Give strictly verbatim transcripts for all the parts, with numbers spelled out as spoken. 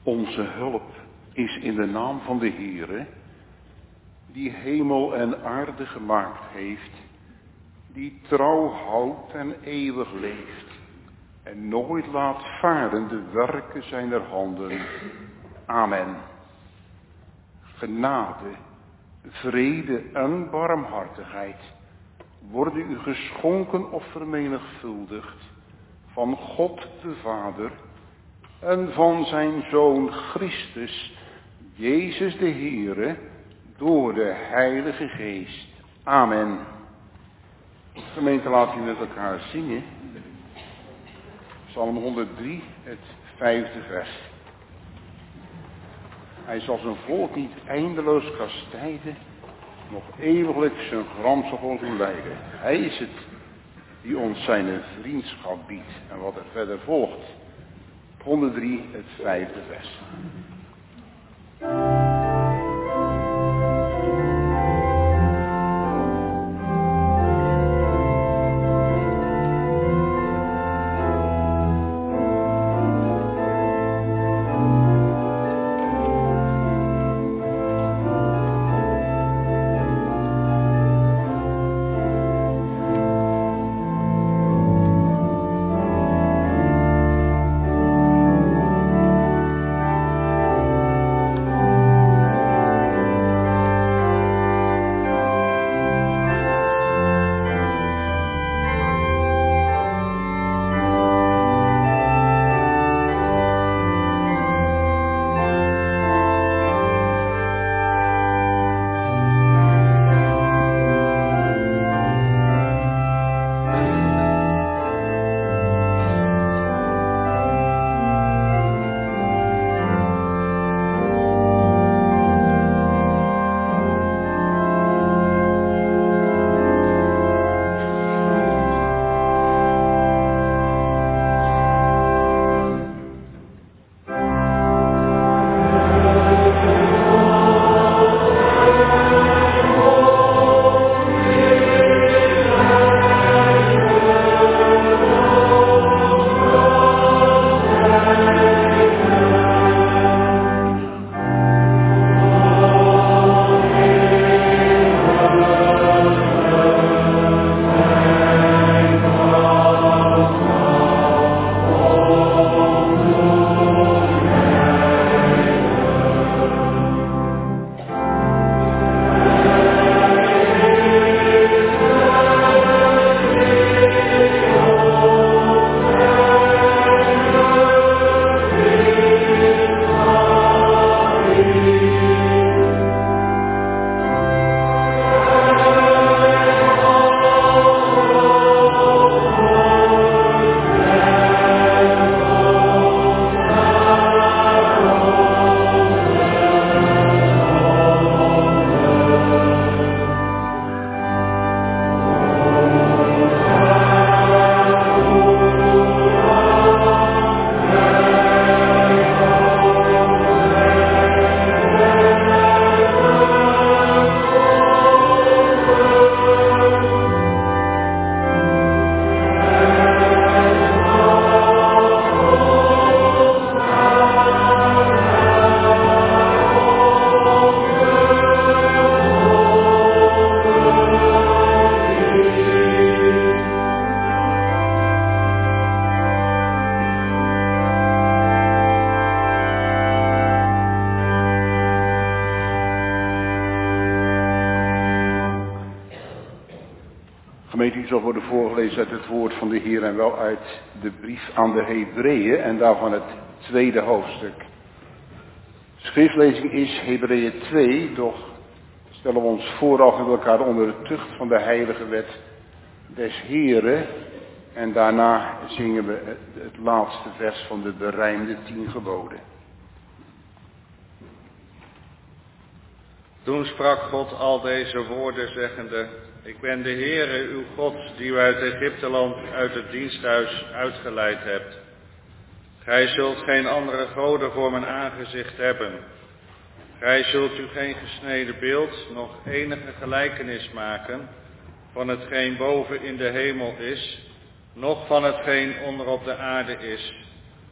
Onze hulp is in de naam van de Heere, die hemel en aarde gemaakt heeft, die trouw houdt en eeuwig leeft en nooit laat varen de werken zijner handen. Amen. Genade, vrede en barmhartigheid worden u geschonken of vermenigvuldigd van God de Vader en van zijn Zoon Christus, Jezus de Heere, door de Heilige Geest. Amen. Gemeente, laten we met elkaar zingen. Psalm honderddrie, het vijfde vers. Hij zal zijn volk niet eindeloos kastijden, nog eeuwiglijk zijn gramsel doen leiden. Hij is het die ons zijn vriendschap biedt. En wat er verder volgt. honderddrie, het vijfde vers. Gemeente, u zal worden voorgelezen uit het woord van de Heer en wel uit de brief aan de Hebreeën en daarvan het tweede hoofdstuk. De schriftlezing is Hebreeën twee, doch stellen we ons vooraf met elkaar onder de tucht van de heilige wet des Heren en daarna zingen we het laatste vers van de berijmde tien geboden. Toen sprak God al deze woorden zeggende: Ik ben de Heere uw God, die u uit Egypteland, uit het diensthuis uitgeleid hebt. Gij zult geen andere goden voor mijn aangezicht hebben. Gij zult u geen gesneden beeld, noch enige gelijkenis maken van hetgeen boven in de hemel is, noch van hetgeen onder op de aarde is,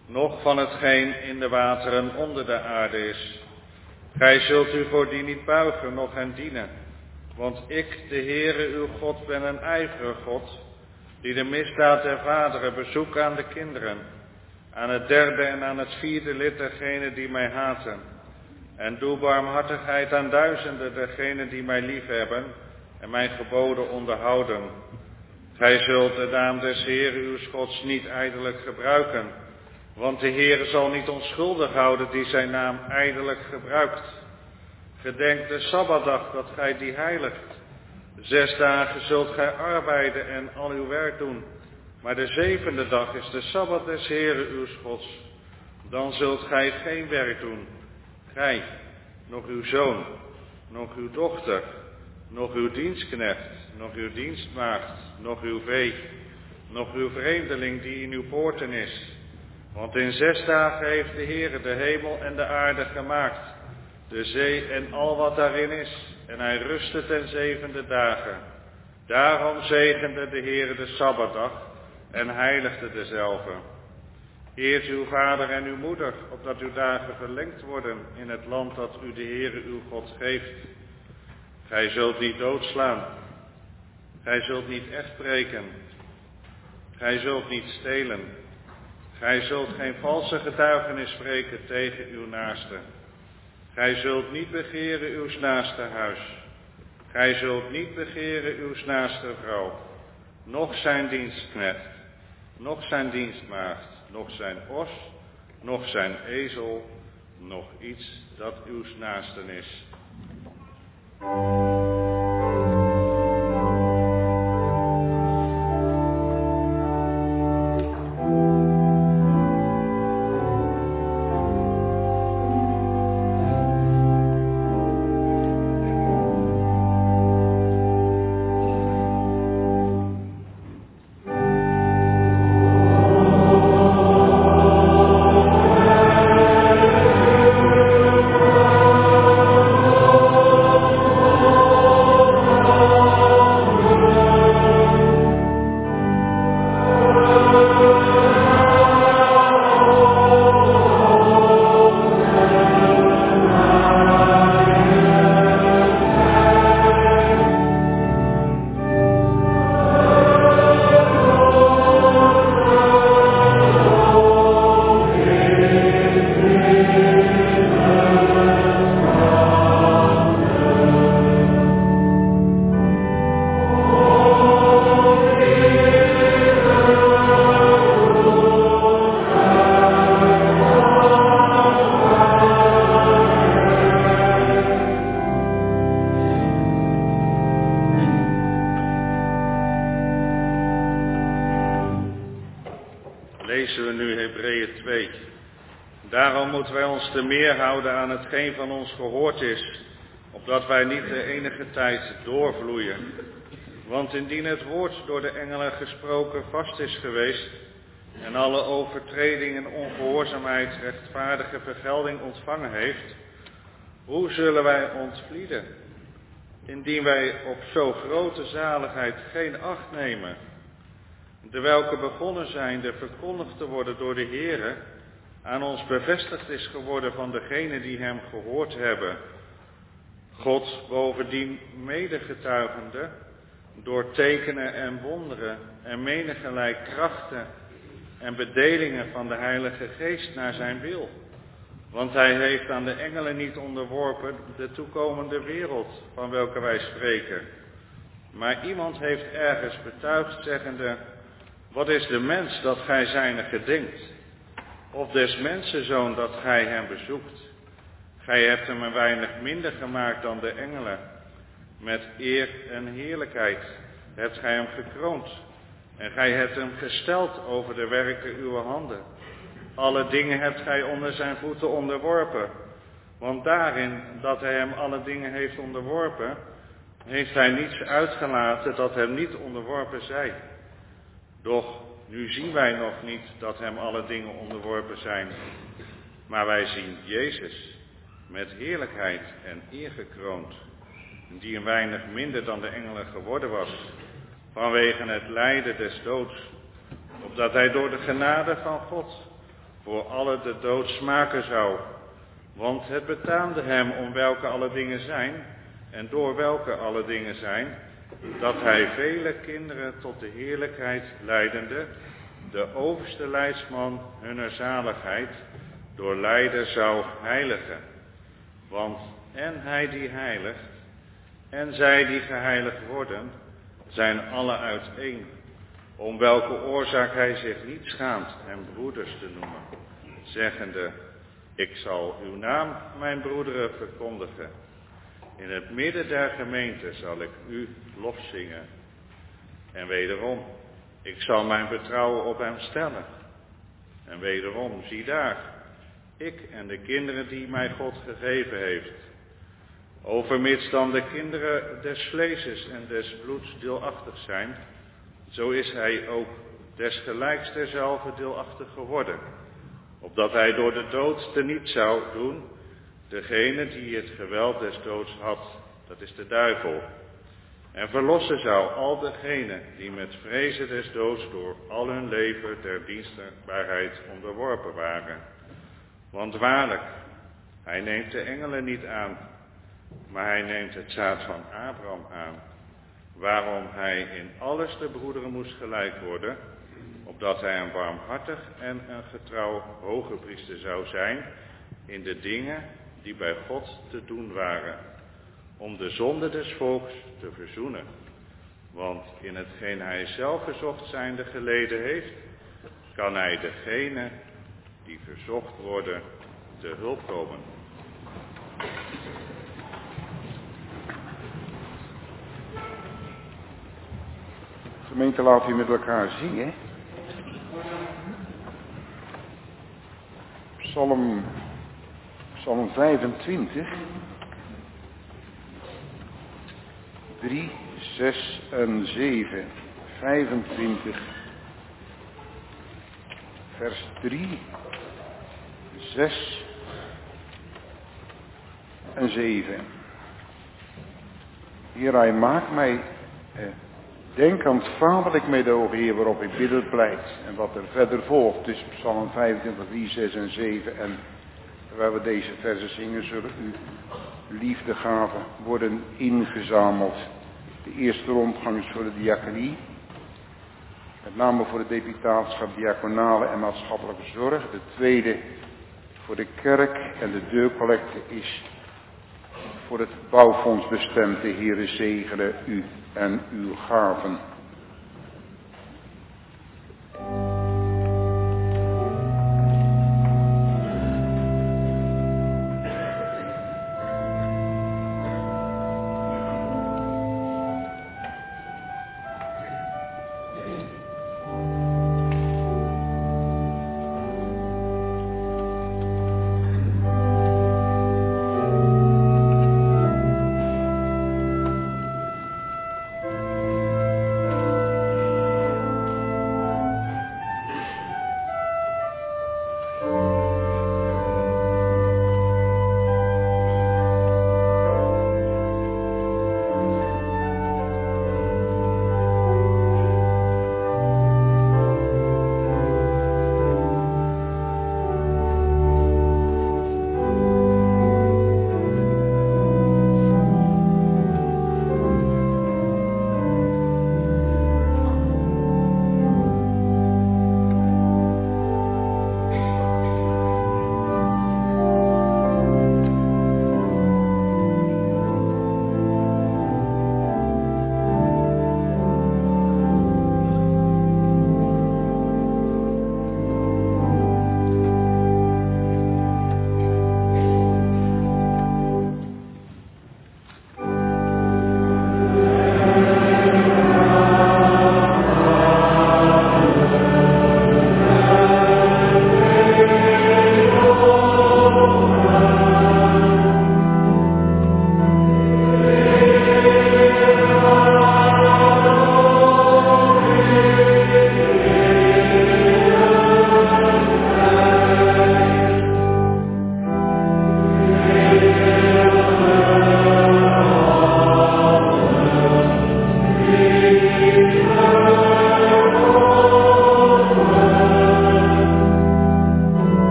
noch van hetgeen in de wateren onder de aarde is. Gij zult u voor die niet buigen, noch hen dienen. Want ik, de Heere uw God, ben een ijverige God, die de misdaad der vaderen bezoekt aan de kinderen, aan het derde en aan het vierde lid dergenen die mij haten. En doe barmhartigheid aan duizenden dergenen die mij liefhebben en mijn geboden onderhouden. Gij zult de naam des Heeren uw Gods niet ijdelijk gebruiken, want de Heere zal niet onschuldig houden die zijn naam ijdelijk gebruikt. Gedenk de Sabbatdag dat gij die heiligt. Zes dagen zult gij arbeiden en al uw werk doen, maar de zevende dag is de Sabbat des Heeren uw Gods. Dan zult gij geen werk doen, gij, nog uw zoon, nog uw dochter, nog uw dienstknecht, nog uw dienstmaagd, nog uw vee, nog uw vreemdeling die in uw poorten is. Want in zes dagen heeft de Heere de hemel en de aarde gemaakt, de zee en al wat daarin is, en hij rustte ten zevende dagen. Daarom zegende de Heere de Sabbatdag en heiligde dezelve. Eert uw vader en uw moeder, opdat uw dagen verlengd worden in het land dat u de Heere uw God geeft. Gij zult niet doodslaan, gij zult niet echtbreken, gij zult niet stelen, gij zult geen valse getuigenis spreken tegen uw naaste. Gij zult niet begeren uw naaste huis, gij zult niet begeren uw naaste vrouw, noch zijn dienstknecht, noch zijn dienstmaagd, noch zijn os, noch zijn ezel, noch iets dat uw naasten is. Lezen we nu Hebreeën twee. Daarom moeten wij ons te meer houden aan hetgeen van ons gehoord is, opdat wij niet de enige tijd doorvloeien. Want indien het woord door de engelen gesproken vast is geweest, en alle overtreding en ongehoorzaamheid rechtvaardige vergelding ontvangen heeft, hoe zullen wij ontvlieden, indien wij op zo grote zaligheid geen acht nemen, de welke begonnen zijn de verkondigd te worden door de Heere, aan ons bevestigd is geworden van degenen die hem gehoord hebben. God bovendien medegetuigende, door tekenen en wonderen en menigelijk krachten en bedelingen van de Heilige Geest naar zijn wil. Want hij heeft aan de engelen niet onderworpen de toekomende wereld van welke wij spreken. Maar iemand heeft ergens betuigd zeggende, wat is de mens dat gij zijne gedenkt? Of des mensenzoon dat gij hem bezoekt? Gij hebt hem een weinig minder gemaakt dan de engelen. Met eer en heerlijkheid hebt gij hem gekroond. En gij hebt hem gesteld over de werken uw handen. Alle dingen hebt gij onder zijn voeten onderworpen. Want daarin dat hij hem alle dingen heeft onderworpen, heeft hij niets uitgelaten dat hem niet onderworpen zij. Doch nu zien wij nog niet dat hem alle dingen onderworpen zijn. Maar wij zien Jezus met heerlijkheid en eer gekroond, die een weinig minder dan de engelen geworden was, vanwege het lijden des doods, opdat hij door de genade van God voor alle de dood smaken zou. Want het betaamde hem om welke alle dingen zijn, en door welke alle dingen zijn, dat hij vele kinderen tot de heerlijkheid leidende, de overste leidsman hunner zaligheid, door lijden zou heiligen. Want en hij die heiligt, en zij die geheiligd worden, zijn alle uiteen, om welke oorzaak hij zich niet schaamt hem broeders te noemen, zeggende, ik zal uw naam, mijn broederen, verkondigen. In het midden der gemeente zal ik u lof zingen. En wederom, ik zal mijn vertrouwen op hem stellen. En wederom, zie daar, ik en de kinderen die mij God gegeven heeft. Overmits dan de kinderen des vleeses en des bloeds deelachtig zijn, zo is hij ook desgelijks derzelfde deelachtig geworden, opdat hij door de dood teniet zou doen degene die het geweld des doods had, dat is de duivel, en verlossen zou al degenen die met vrezen des doods door al hun leven der dienstbaarheid onderworpen waren. Want waarlijk, hij neemt de engelen niet aan, maar hij neemt het zaad van Abraham aan, waarom hij in alles de broederen moest gelijk worden, opdat hij een barmhartig en een getrouw hoge priester zou zijn in de dingen die bij God te doen waren, om de zonde des volks te verzoenen. Want in hetgeen hij zelf verzocht zijnde geleden heeft, kan hij degene die verzocht worden te hulp komen. Gemeente, laten we met elkaar zingen. Psalm, Psalm vijfentwintig. drie, zes en zeven. vijfentwintig. Vers drie, zes en zeven. Heer, hij maakt mij... Eh, Denk aan het vaderlijk meedogen, Heer, waarop ik bidden pleit. En wat er verder volgt, dus Psalm vijfentwintig, drie, zes en zeven. En waar we deze versen zingen, zullen uw liefdegaven worden ingezameld. De eerste rondgang is voor de diaconie. Met name voor het deputaatschap, diaconale en maatschappelijke zorg. De tweede voor de kerk en de deurcollecte is voor het bouwfonds bestemd. De Heere zegene u en uw gaven.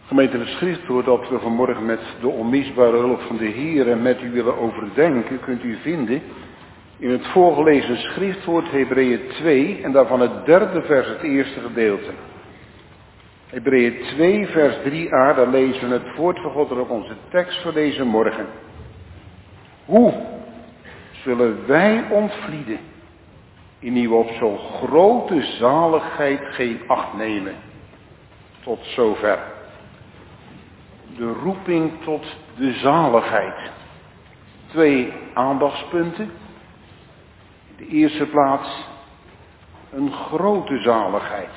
Gemeente, het schriftwoord dat we vanmorgen met de onmisbare hulp van de Heer en met u willen overdenken, kunt u vinden in het voorgelezen schriftwoord Hebreeën twee en daarvan het derde vers, het eerste gedeelte. Hebreeën twee, vers drie a, daar lezen we het woord van God en ook onze tekst voor deze morgen. Hoe zullen wij ontvlieden, indien we op zo'n grote zaligheid geen acht nemen? Tot zover. De roeping tot de zaligheid. Twee aandachtspunten. In de eerste plaats een grote zaligheid.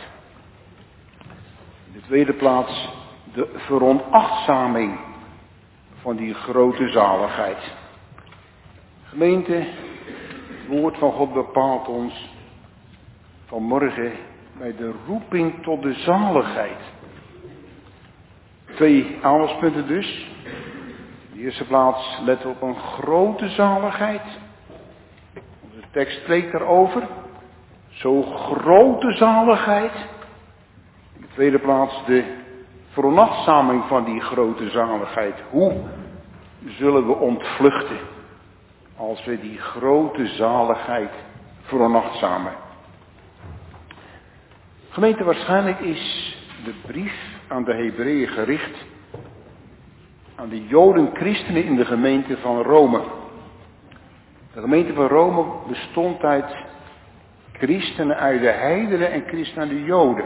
In de tweede plaats de veronachtzaming van die grote zaligheid. Gemeente, het woord van God bepaalt ons vanmorgen bij de roeping tot de zaligheid. Twee aandachtspunten dus. In de eerste plaats let op een grote zaligheid. Onze tekst spreekt daarover. Zo grote zaligheid. In de tweede plaats de veronachtzaming van die grote zaligheid. Hoe zullen we ontvluchten als we die grote zaligheid veronachtzamen? Gemeente, waarschijnlijk is de brief aan de Hebreeën gericht aan de Joden christenen in de gemeente van Rome. De gemeente van Rome bestond uit christenen uit de heidenen en christenen uit de Joden.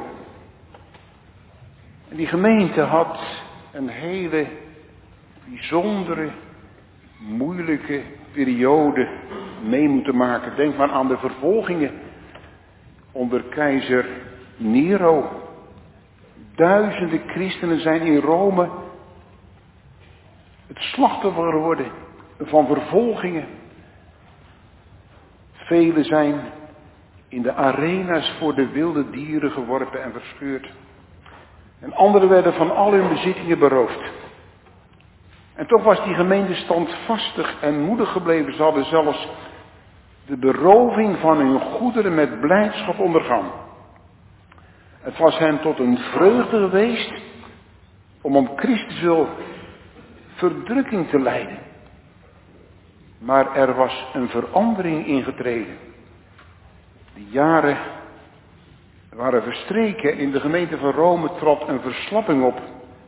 En die gemeente had een hele bijzondere, moeilijke periode mee moeten maken. Denk maar aan de vervolgingen onder keizer Nero. Duizenden christenen zijn in Rome het slachtoffer geworden van vervolgingen. Velen zijn in de arena's voor de wilde dieren geworpen en verscheurd. En anderen werden van al hun bezittingen beroofd. En toch was die gemeente standvastig en moedig gebleven. Ze hadden zelfs de beroving van hun goederen met blijdschap ondergaan. Het was hen tot een vreugde geweest om om Christus wil verdrukking te lijden. Maar er was een verandering ingetreden. De jaren waren verstreken. In de gemeente van Rome trad een verslapping op.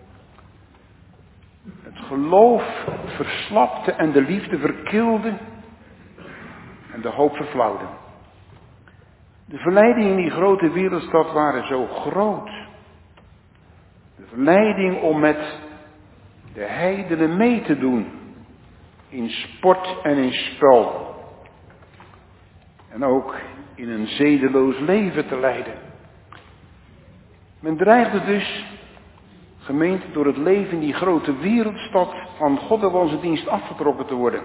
Het geloof verslapte en de liefde verkilde en de hoop verflauwde. De verleidingen in die grote wereldstad waren zo groot. De verleiding om met de heidenen mee te doen in sport en in spel. En ook in een zedeloos leven te leiden. Men dreigde dus, gemeente, door het leven in die grote wereldstad van God en onze dienst afgetrokken te worden.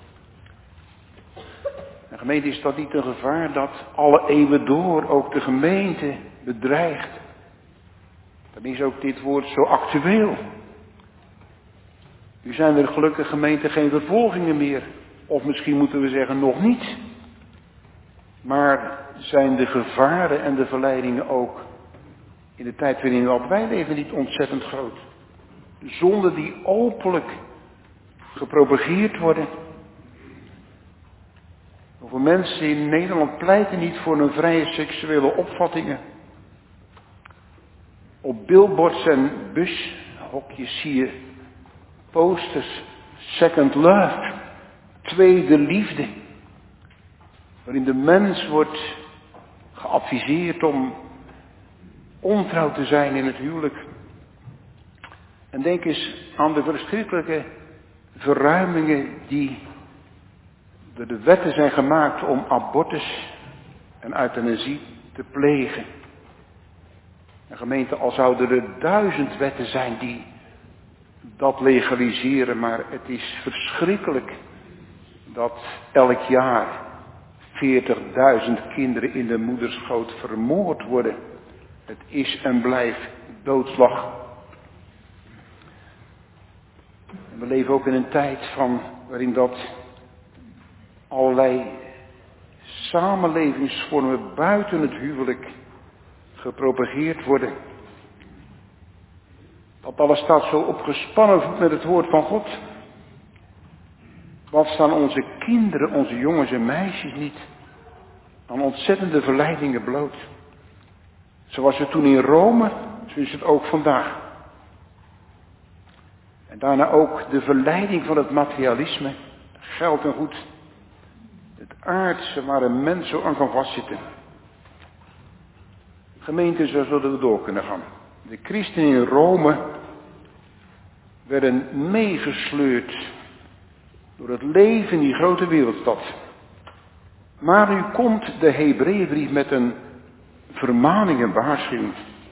En gemeente, is dat niet een gevaar dat alle eeuwen door ook de gemeente bedreigt? Dan is ook dit woord zo actueel. Nu zijn er gelukkig, gemeente, geen vervolgingen meer. Of misschien moeten we zeggen nog niet. Maar zijn de gevaren en de verleidingen ook in de tijd waarin wij leven niet ontzettend groot? Zonden die openlijk gepropageerd worden. Hoeveel mensen in Nederland pleiten niet voor een vrije seksuele opvattingen. Op billboards en bushokjes zie je posters, second love, tweede liefde. Waarin de mens wordt geadviseerd om ontrouw te zijn in het huwelijk. En denk eens aan de verschrikkelijke verruimingen die door de wetten zijn gemaakt om abortus en euthanasie te plegen. En gemeente, al zouden er duizend wetten zijn die dat legaliseren, maar het is verschrikkelijk dat elk jaar veertigduizend kinderen in de moederschoot vermoord worden. Het is en blijft doodslag. En we leven ook in een tijd van waarin dat allerlei samenlevingsvormen buiten het huwelijk gepropageerd worden. Dat alles staat zo op gespannen voet met het woord van God. Wat staan onze kinderen, onze jongens en meisjes niet aan ontzettende verleidingen bloot. Zoals het toen in Rome, zo is het ook vandaag. En daarna ook de verleiding van het materialisme, geld en goed. Het aardse waar een mens zo aan kan vastzitten. Gemeente, zo zullen we door kunnen gaan. De christenen in Rome werden meegesleurd door het leven in die grote wereldstad. Maar nu komt de Hebreeënbrief met een vermaning en waarschuwing.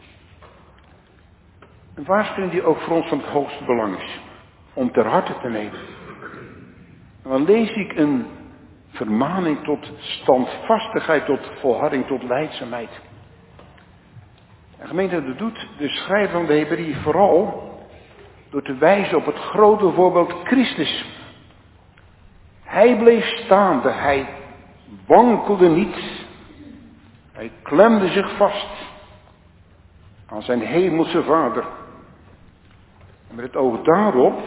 Een waarschuwing die ook voor ons van het hoogste belang is. Om ter harte te nemen. En dan lees ik een vermaning tot standvastigheid, tot volharding, tot lijdzaamheid. En gemeente, dat doet de schrijver van de Hebreeën vooral door te wijzen op het grote voorbeeld Christus. Hij bleef staande, hij wankelde niet. Hij klemde zich vast aan zijn hemelse Vader. En met het oog daarop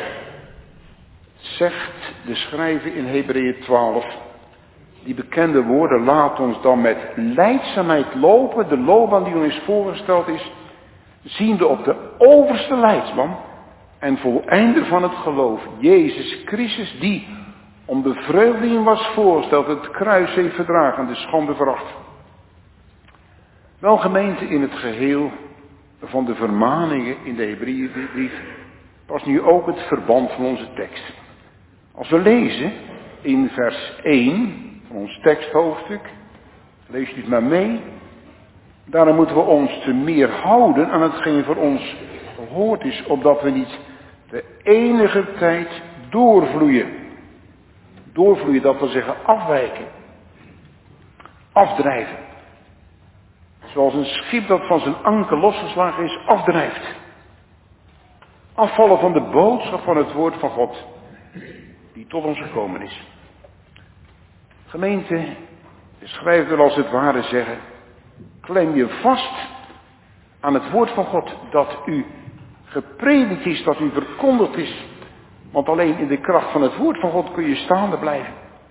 zegt de schrijver in Hebreeën twaalf, die bekende woorden, laat ons dan met lijdzaamheid lopen, de loopbaan die ons voorgesteld is, ziende op de overste leidsman en voleinder van het geloof, Jezus Christus, die om de vreugde die hem was voorgesteld het kruis heeft verdragen, de schande veracht. Wel gemeente, in het geheel van de vermaningen in de Hebreeënbrief was nu ook het verband van onze tekst. Als we lezen in vers één van ons teksthoofdstuk, lees je het maar mee, daarom moeten we ons te meer houden aan hetgeen voor ons gehoord is, opdat we niet de enige tijd doorvloeien. Doorvloeien, dat wil zeggen afwijken, afdrijven. Zoals een schip dat van zijn anker losgeslagen is, afdrijft. Afvallen van de boodschap van het woord van God, die tot ons gekomen is. Gemeente, de schrijver wil als het ware zeggen, klem je vast aan het woord van God, dat u gepredikt is, dat u verkondigd is. Want alleen in de kracht van het woord van God kun je staande blijven.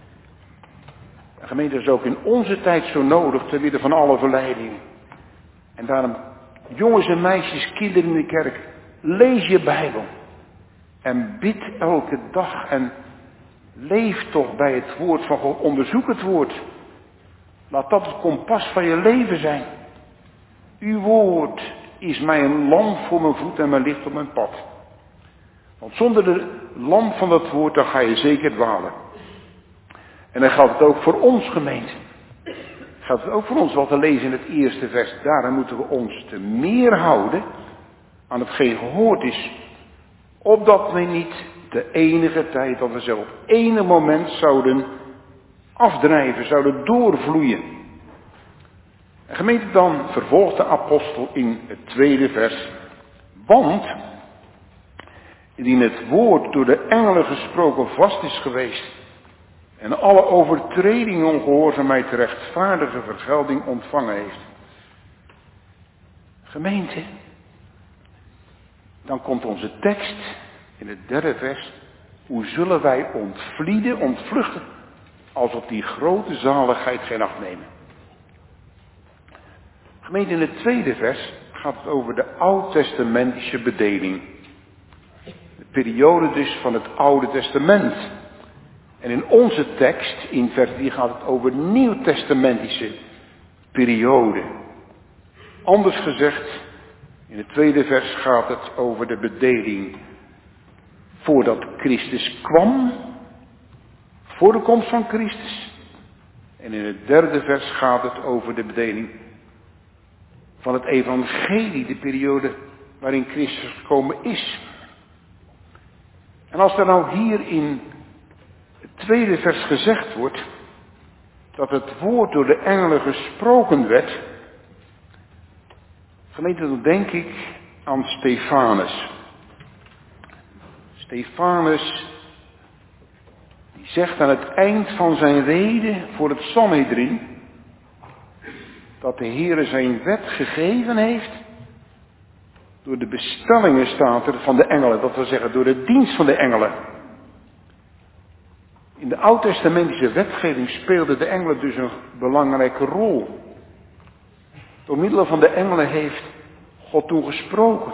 De gemeente is ook in onze tijd zo nodig, te midden van alle verleidingen. En daarom, jongens en meisjes, kinderen in de kerk, lees je Bijbel. En bid elke dag en leef toch bij het woord van God. Onderzoek het woord. Laat dat het kompas van je leven zijn. Uw woord is mij een lamp voor mijn voet en mijn licht op mijn pad. Want zonder de lamp van dat woord, dan ga je zeker dwalen. En dan geldt het ook voor ons, gemeente. Gaat het ook voor ons wat te lezen in het eerste vers. Daarom moeten we ons te meer houden aan hetgeen gehoord is. Opdat we niet de enige tijd dat we zo op enig moment zouden afdrijven, zouden doorvloeien. En gemeente, dan vervolgt de apostel in het tweede vers. Want indien het woord door de engelen gesproken vast is geweest en alle overtredingen ongehoorzaamheid rechtvaardige vergelding ontvangen heeft. Gemeente, dan komt onze tekst in het derde vers. Hoe zullen wij ontvlieden, ontvluchten, als op die grote zaligheid geen acht nemen? Gemeente, in het tweede vers gaat het over de oud-testamentische bedeling. De periode dus van het Oude Testament. En in onze tekst, in vers drie, gaat het over de nieuwtestamentische periode. Anders gezegd, in het tweede vers gaat het over de bedeling voordat Christus kwam, voor de komst van Christus. En in het derde vers gaat het over de bedeling van het evangelie, de periode waarin Christus gekomen is. En als er nou hier in het tweede vers gezegd wordt dat het woord door de engelen gesproken werd, gemeente, dan denk ik aan Stefanus. Stefanus, die zegt aan het eind van zijn rede voor het Sanhedrin dat de Heere zijn wet gegeven heeft door de bestellingen staat er van de engelen. Dat wil zeggen door de dienst van de engelen. In de oud-testamentische wetgeving speelden de engelen dus een belangrijke rol. Door middel van de engelen heeft God toen gesproken.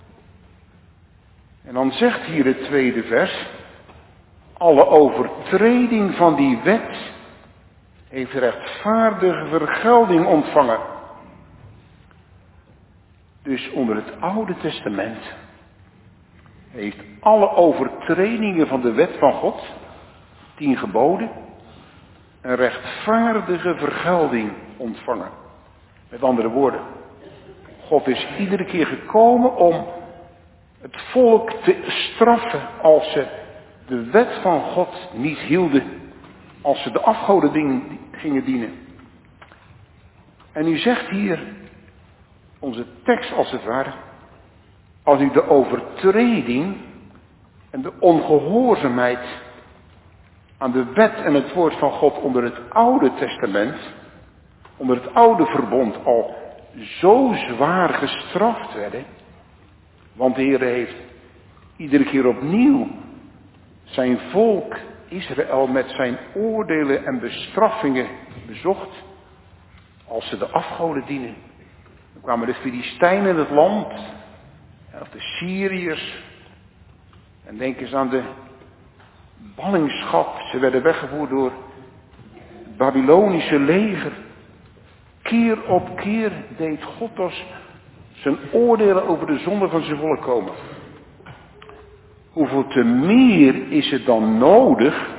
En dan zegt hier het tweede vers: alle overtreding van die wet heeft rechtvaardige vergelding ontvangen. Dus onder het Oude Testament heeft alle overtredingen van de wet van God, tien geboden, een rechtvaardige vergelding ontvangen. Met andere woorden, God is iedere keer gekomen om het volk te straffen als ze de wet van God niet hielden, als ze de afgoden gingen dienen. En u zegt hier, onze tekst als het ware, als u de overtreding en de ongehoorzaamheid aan de wet en het woord van God onder het Oude Testament, onder het Oude Verbond al zo zwaar gestraft werden, want de Heer heeft iedere keer opnieuw zijn volk Israël met zijn oordelen en bestraffingen bezocht, als ze de afgoden dienen. Dan kwamen de Filistijnen in het land, of de Syriërs, en denk eens aan de ballingschap. Ze werden weggevoerd door het Babylonische leger. Keer op keer deed God als zijn oordelen over de zonde van zijn volk komen. Hoeveel te meer is het dan nodig,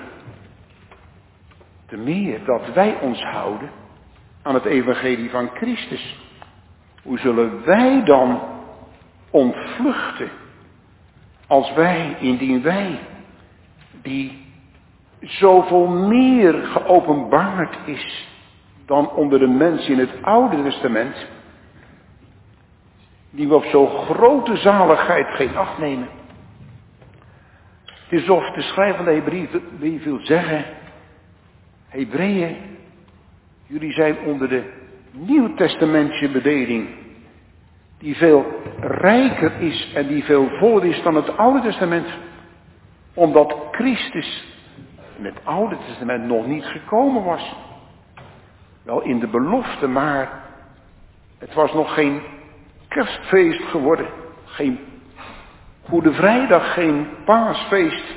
te meer dat wij ons houden aan het evangelie van Christus. Hoe zullen wij dan ontvluchten als wij, indien wij, die zoveel meer geopenbaard is dan onder de mensen in het Oude Testament, die we op zo'n grote zaligheid geen acht nemen. Het is of de schrijver van de Hebreeën wil zeggen, Hebreeën, jullie zijn onder de nieuwtestamentische bedeling, die veel rijker is en die veel voller is dan het Oude Testament, omdat Christus in het Oude Testament nog niet gekomen was. Wel in de belofte, maar het was nog geen kerstfeest geworden, geen Goede Vrijdag, geen paasfeest.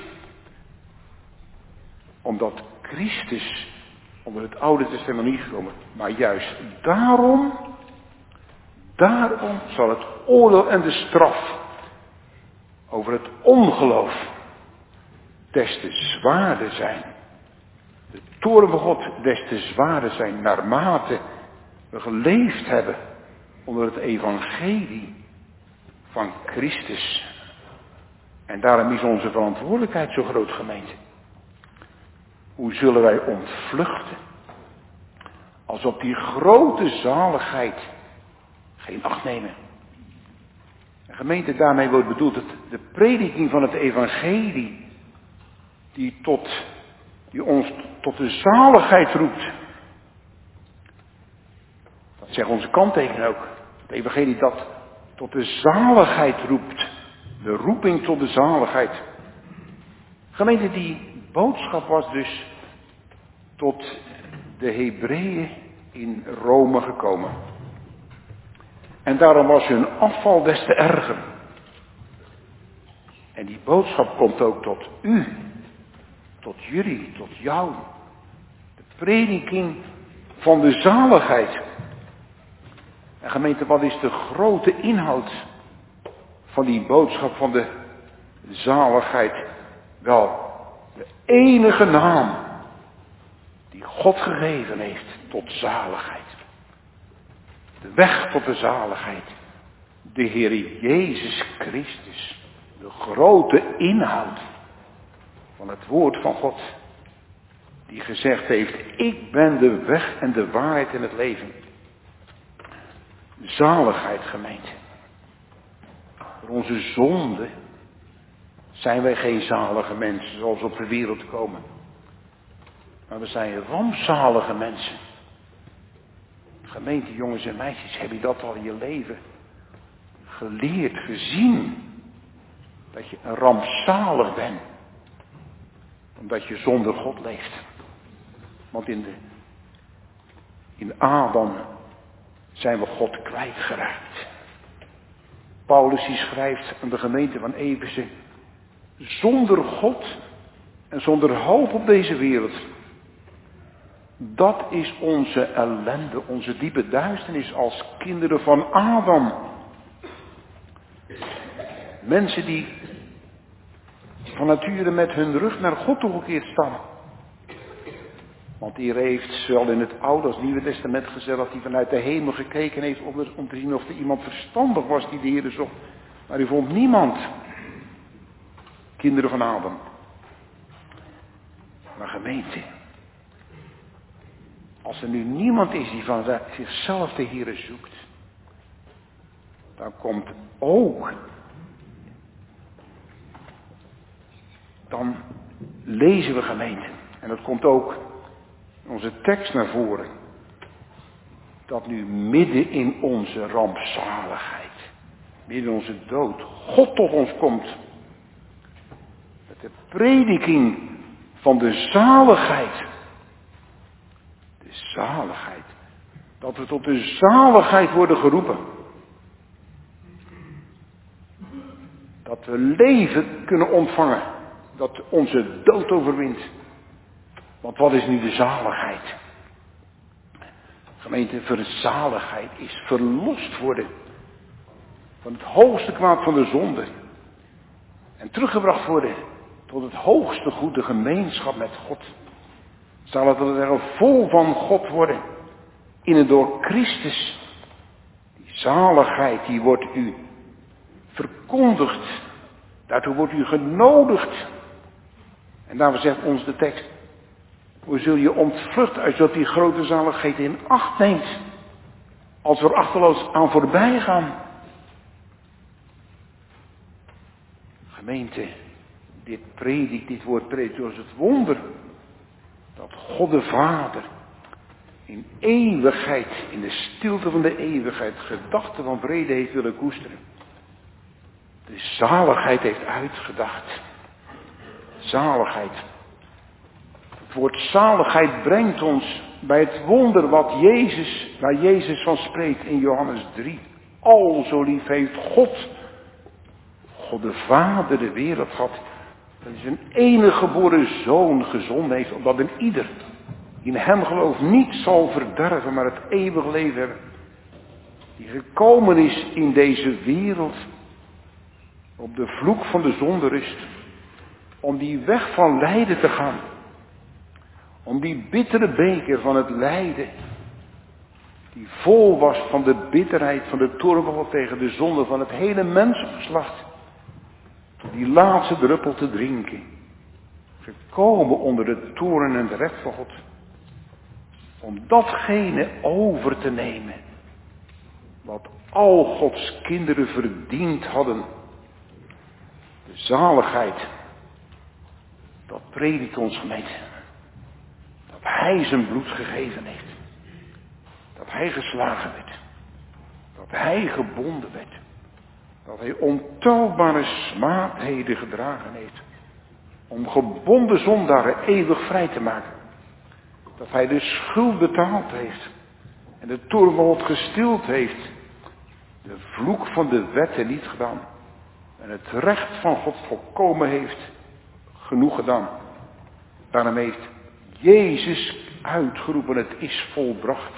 Omdat Christus onder het Oude Testament niet gekomen. Maar juist daarom, daarom zal het oordeel en de straf over het ongeloof des te zwaarder zijn. De toorn van God des te zwaarder zijn, naarmate we geleefd hebben onder het evangelie van Christus. En daarom is onze verantwoordelijkheid zo groot, gemeente. Hoe zullen wij ontvluchten als op die grote zaligheid geen acht nemen? En gemeente, daarmee wordt bedoeld het, de prediking van het evangelie die, tot, die ons tot de zaligheid roept. Dat zegt onze kanttekening ook. Het evangelie dat tot de zaligheid roept. De roeping tot de zaligheid. Gemeente, die boodschap was dus tot de Hebreeën in Rome gekomen. En daarom was hun afval des te erger. En die boodschap komt ook tot u, tot jullie, tot jou. De prediking van de zaligheid. En gemeente, wat is de grote inhoud van die boodschap van de zaligheid? Wel, de enige naam die God gegeven heeft tot zaligheid. De weg tot de zaligheid. De Heer Jezus Christus. De grote inhoud van het woord van God. Die gezegd heeft, ik ben de weg en de waarheid en het leven. Zaligheid, gemeente. Door onze zonde zijn wij geen zalige mensen zoals op de wereld komen. Maar we zijn rampzalige mensen. Gemeente, jongens en meisjes, heb je dat al in je leven geleerd, gezien dat je een rampzalig bent. Omdat je zonder God leeft. Want in, de, in Adam zijn we God kwijtgeraakt. Paulus die schrijft aan de gemeente van Efeze: zonder God en zonder hoop op deze wereld. Dat is onze ellende, onze diepe duisternis als kinderen van Adam. Mensen die van nature met hun rug naar God toegekeerd staan. Want hier heeft zowel in het Oude als Nieuwe Testament gezegd dat hij vanuit de hemel gekeken heeft om, om te zien of er iemand verstandig was die de Heer zocht. Maar hij vond niemand. Kinderen van Adam. Maar gemeente, als er nu niemand is die van zichzelf de Heer zoekt, dan komt ook, dan lezen we gemeente, en dat komt ook in onze tekst naar voren, dat nu midden in onze rampzaligheid, midden in onze dood, God tot ons komt. Met de prediking van de zaligheid. De zaligheid. Dat we tot de zaligheid worden geroepen. Dat we leven kunnen ontvangen. Dat onze dood overwint. Want wat is nu de zaligheid? Gemeente, verzaligheid is verlost worden van het hoogste kwaad van de zonde. En teruggebracht worden tot het hoogste goede gemeenschap met God. Zal het er vol van God worden. In en door Christus. Die zaligheid die wordt u verkondigd. Daartoe wordt u genodigd. En daarvoor zegt ons de tekst: hoe zul je ontvlucht als je op die grote zaligheid in acht neemt? Als we er achterloos aan voorbij gaan. Gemeente, dit predikt, dit woord predikt zoals het wonder. Dat God de Vader in eeuwigheid, in de stilte van de eeuwigheid, gedachten van vrede heeft willen koesteren. De zaligheid heeft uitgedacht. Zaligheid. Het woord zaligheid brengt ons bij het wonder wat Jezus, waar Jezus van spreekt in Johannes drie. Al zo lief heeft God, God de Vader de wereld gehad, dat hij zijn enige geboren zoon gezonden heeft, opdat een ieder die in hem gelooft niet zal verderven, maar het eeuwig leven hebben. Die gekomen is in deze wereld, op de vloek van de zonde rust, om die weg van lijden te gaan. Om die bittere beker van het lijden, die vol was van de bitterheid van de toorn tegen de zonde van het hele mensengeslacht, die laatste druppel te drinken. Gekomen onder de toorn en het recht van God. Om datgene over te nemen wat al Gods kinderen verdiend hadden. De zaligheid. Dat predikt ons gemeente. Dat hij zijn bloed gegeven heeft. Dat hij geslagen werd. Dat hij gebonden werd. Dat hij ontelbare smaadheden gedragen heeft. Om gebonden zondaren eeuwig vrij te maken. Dat hij de schuld betaald heeft. En de toorn van God gestild heeft. De vloek van de wetten niet gedaan. En het recht van God volkomen heeft genoeg gedaan. Daarom heeft Jezus uitgeroepen: het is volbracht.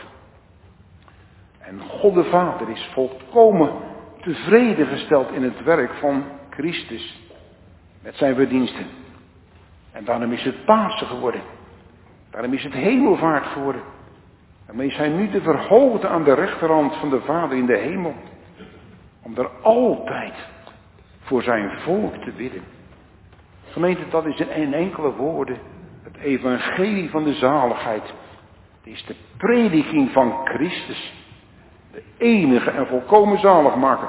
En God de Vader is volkomen tevreden gesteld in het werk van Christus. Met zijn verdiensten. En daarom is het Pasen geworden. Daarom is het hemelvaart geworden. Daarmee is hij nu de verhoogde aan de rechterhand van de Vader in de hemel. Om er altijd voor zijn volk te bidden. Gemeente, dat is in enkele woorden het evangelie van de zaligheid. Het is de prediking van Christus. De enige en volkomen zaligmaker.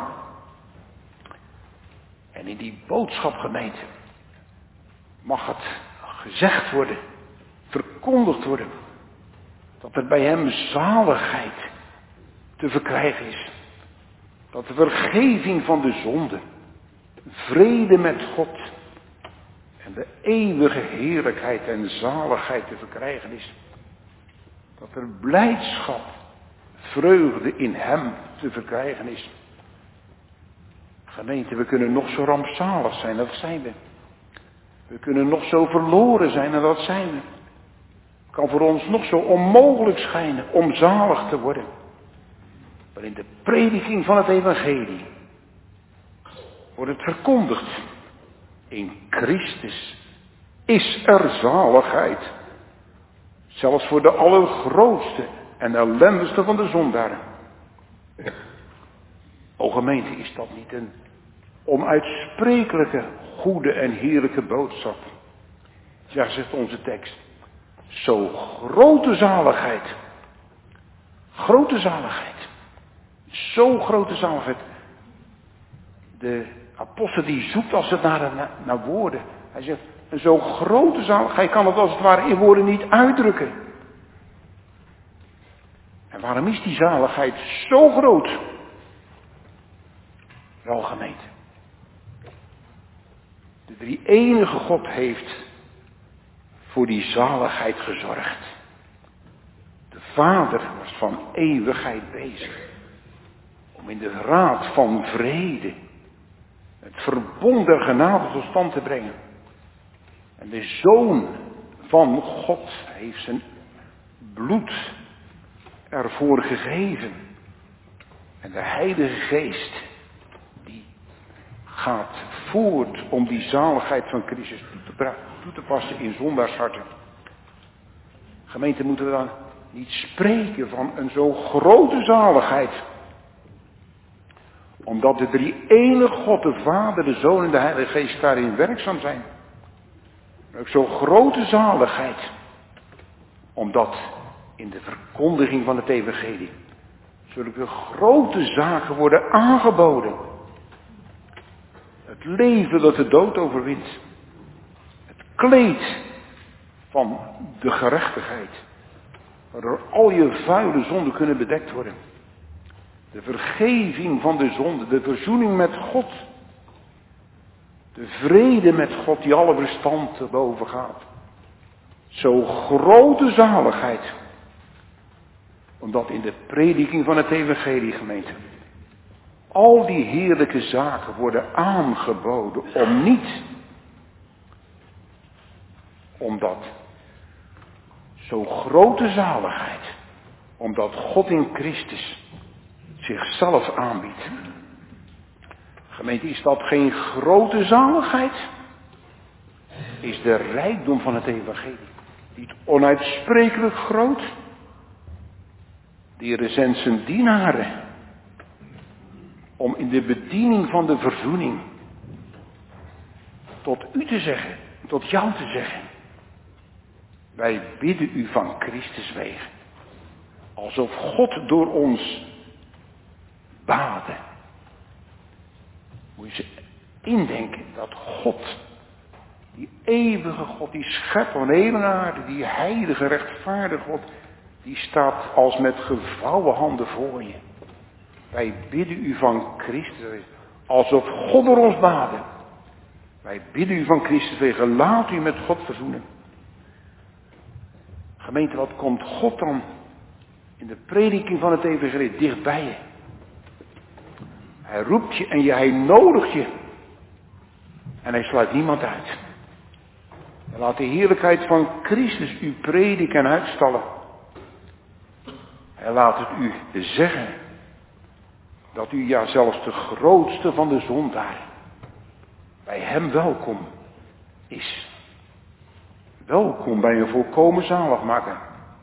En in die boodschap, gemeente, mag het gezegd worden, verkondigd worden, dat er bij hem zaligheid te verkrijgen is. Dat de vergeving van de zonde, vrede met God en de eeuwige heerlijkheid en zaligheid te verkrijgen is. Dat er blijdschap, vreugde in hem te verkrijgen is. Gemeente, we kunnen nog zo rampzalig zijn, dat zijn we. We kunnen nog zo verloren zijn, en dat zijn we. Het kan voor ons nog zo onmogelijk schijnen om zalig te worden. Maar in de prediking van het evangelie wordt het verkondigd. In Christus is er zaligheid. Zelfs voor de allergrootste en ellendigste van de zondaren. O gemeente, is dat niet een onuitsprekelijke, goede en heerlijke boodschap? Ja, zegt onze tekst. Zo grote zaligheid. Grote zaligheid. Zo grote zaligheid. De apostel die zoekt als het naar, naar, naar woorden. Hij zegt, een zo grote zaligheid. Hij kan het als het ware in woorden niet uitdrukken. En waarom is die zaligheid zo groot? Wel gemeente. De drie enige God heeft voor die zaligheid gezorgd. De Vader was van eeuwigheid bezig. Om in de raad van vrede het verbond der genade tot stand te brengen. En de Zoon van God heeft zijn bloed ervoor gegeven. En de Heilige Geest die gaat voort om die zaligheid van Christus toe te, toe te passen in zondaarsharten. Gemeente, moeten we dan niet spreken van een zo grote zaligheid? Omdat de drie enige God, de Vader, de Zoon en de Heilige Geest daarin werkzaam zijn. Ook zo'n grote zaligheid. Omdat in de verkondiging van het evangelie zulke grote zaken worden aangeboden. Het leven dat de dood overwint. Het kleed van de gerechtigheid. Waardoor al je vuile zonden kunnen bedekt worden. De vergeving van de zonde, de verzoening met God. De vrede met God die alle verstand te boven gaat. Zo grote zaligheid. Omdat in de prediking van het evangelie, gemeente, al die heerlijke zaken worden aangeboden om niet. Omdat zo grote zaligheid. Omdat God in Christus zichzelf aanbiedt. Gemeente, is dat geen grote zaligheid? Is de rijkdom van het evangelie niet onuitsprekelijk groot? De Heer zendt zijn dienaren om in de bediening van de verzoening tot u te zeggen, tot jou te zeggen. Wij bidden u van Christus wegen. Alsof God door ons baden. Moet je ze indenken dat God, die eeuwige God, die schepper van hemel en aarde, die heilige, rechtvaardige God, die staat als met gevouwen handen voor je. Wij bidden u van Christus, alsof God door ons baden. Wij bidden u van Christus wegen, laat u met God verzoenen. Gemeente, wat komt God dan in de prediking van het evangelie dicht bij je? Hij roept je en je, hij nodigt je. En hij sluit niemand uit. En laat de heerlijkheid van Christus u prediken en uitstallen. Hij laat het u zeggen. Dat u ja zelfs de grootste van de zondaar bij hem welkom is. Welkom bij een volkomen zaligmaker.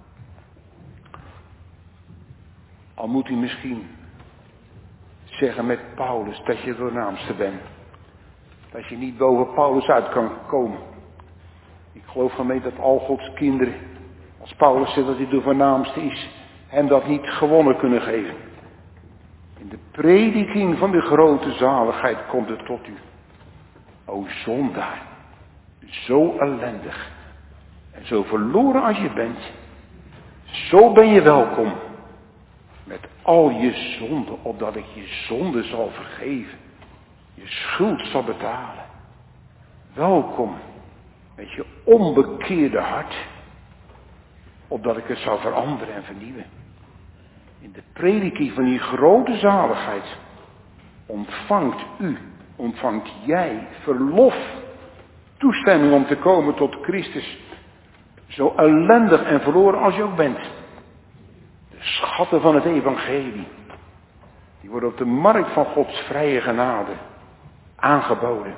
Al moet u misschien zeggen met Paulus dat je de voornaamste bent. Dat je niet boven Paulus uit kan komen. Ik geloof gemeente dat al Gods kinderen, als Paulus zegt dat hij de voornaamste is, hem dat niet gewonnen kunnen geven. In de prediking van de grote zaligheid komt het tot u. O zondaar, zo ellendig en zo verloren als je bent, zo ben je welkom met al je zonden, opdat ik je zonde zal vergeven. Je schuld zal betalen. Welkom met je onbekeerde hart, opdat ik het zal veranderen en vernieuwen. In de prediking van die grote zaligheid ontvangt u, ontvangt jij verlof, toestemming om te komen tot Christus. Zo ellendig en verloren als je ook bent. De schatten van het evangelie, die worden op de markt van Gods vrije genade aangeboden.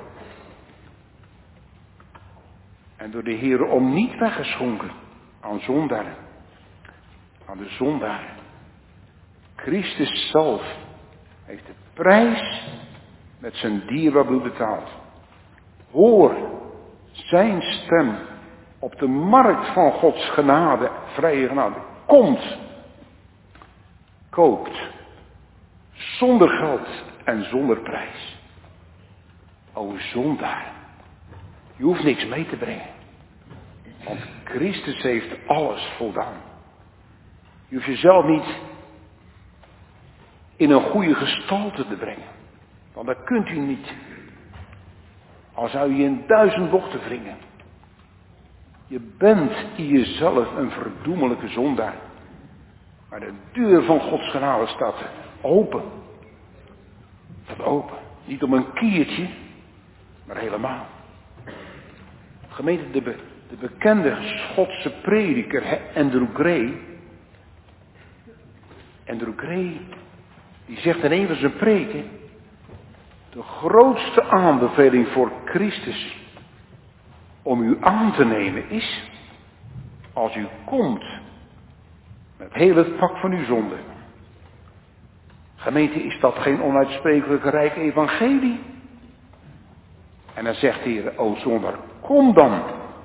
En door de Heere om niet weggeschonken aan zondaren, aan de zondaren. Christus zelf heeft de prijs met zijn dierbaar bloed betaald. Hoor zijn stem op de markt van Gods genade, vrije genade. Komt, koopt, zonder geld en zonder prijs. O zondaar, je hoeft niks mee te brengen. Want Christus heeft alles voldaan. Je hoeft jezelf niet in een goede gestalte te brengen. Want dat kunt u niet. Al zou je in duizend bochten wringen. Je bent in jezelf een verdoemelijke zondaar. Maar de deur van Gods genade staat open. Staat open. Niet om een kiertje, maar helemaal. Gemeente, de, be, de bekende Schotse prediker Andrew Gray. Andrew Gray, die zegt in een van zijn preken: de grootste aanbeveling voor Christus om u aan te nemen is, als u komt met heel het pak van uw zonde. Gemeente, is dat geen onuitsprekelijk rijk evangelie? En dan zegt de Heer: o zondaar, kom dan.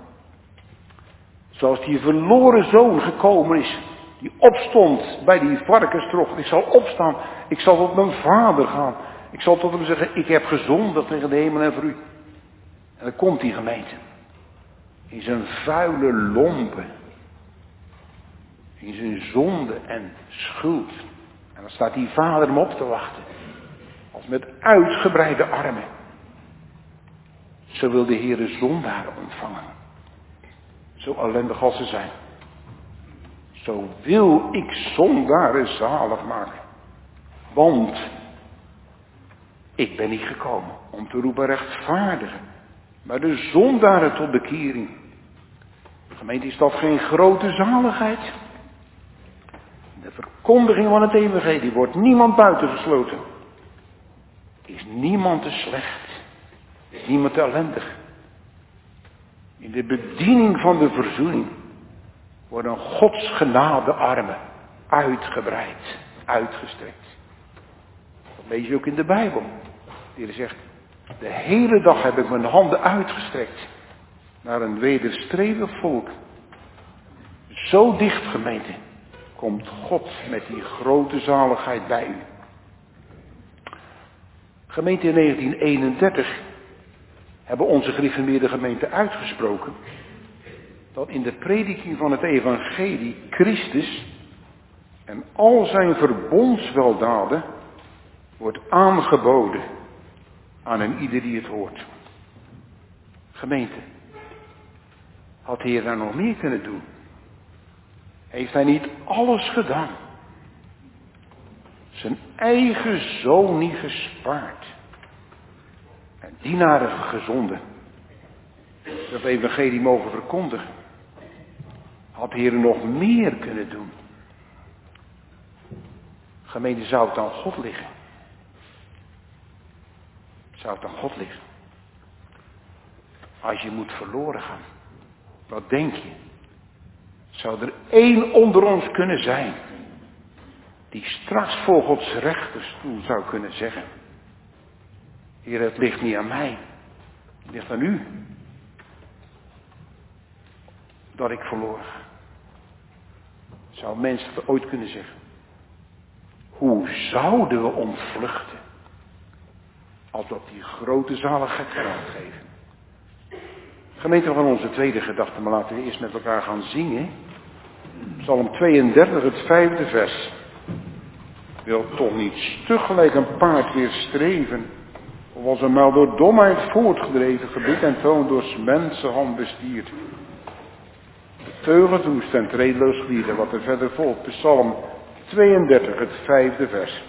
Zoals die verloren zoon gekomen is, die opstond bij die varkenstrog. Ik zal opstaan, ik zal tot mijn vader gaan. Ik zal tot hem zeggen: ik heb gezondigd tegen de hemel en voor u. En dan komt die gemeente. In zijn vuile lompen. In zijn zonde en schuld. En dan staat die vader hem op te wachten. Als met uitgebreide armen. Zo wil de Heere zondaren ontvangen. Zo ellendig als ze zijn. Zo wil ik zondaren zalig maken. Want ik ben niet gekomen om te roepen rechtvaardigen, maar de zondaren tot bekering. Gemeente, is dat geen grote zaligheid? De verkondiging van het evangelie wordt niemand buitengesloten. Is niemand te slecht. Is niemand te ellendig. In de bediening van de verzoening worden Gods genade armen uitgebreid, uitgestrekt. Dat lees je ook in de Bijbel. De Heer zegt: de hele dag heb ik mijn handen uitgestrekt naar een wederstrevig volk. Zo dicht, gemeente, komt God met die grote zaligheid bij u. Gemeente, in negentien eenendertig hebben onze gereformeerde gemeente uitgesproken dat in de prediking van het evangelie Christus en al zijn verbondsweldaden wordt aangeboden aan een ieder die het hoort. Gemeente, had de Heer daar nog meer kunnen doen? Heeft hij niet alles gedaan? Zijn eigen zoon niet gespaard. En dienaren gezonden. Dat evangelie mogen verkondigen. Had de Heer nog meer kunnen doen? Gemeente, zou het aan God liggen? Zou het aan God liggen? Als je moet verloren gaan, wat denk je? Zou er één onder ons kunnen zijn die straks voor Gods rechterstoel zou kunnen zeggen: Heer, het ligt niet aan mij, het ligt aan u dat ik verloren ga. Zou mensen dat ooit kunnen zeggen? Hoe zouden we ontvluchten als we op die grote zaligheid geraad geven? Gemeente, van onze tweede gedachte, maar laten we eerst met elkaar gaan zingen. Psalm tweeëndertig, het vijfde vers. wil toch niet stug gelijk een paard weer streven, of als een muil door domheid voortgedreven, gebit en toon door 's mensenhand bestierd. De teugels woest en tredeloos glieden, wat er verder volgt, Psalm tweeëndertig, het vijfde vers.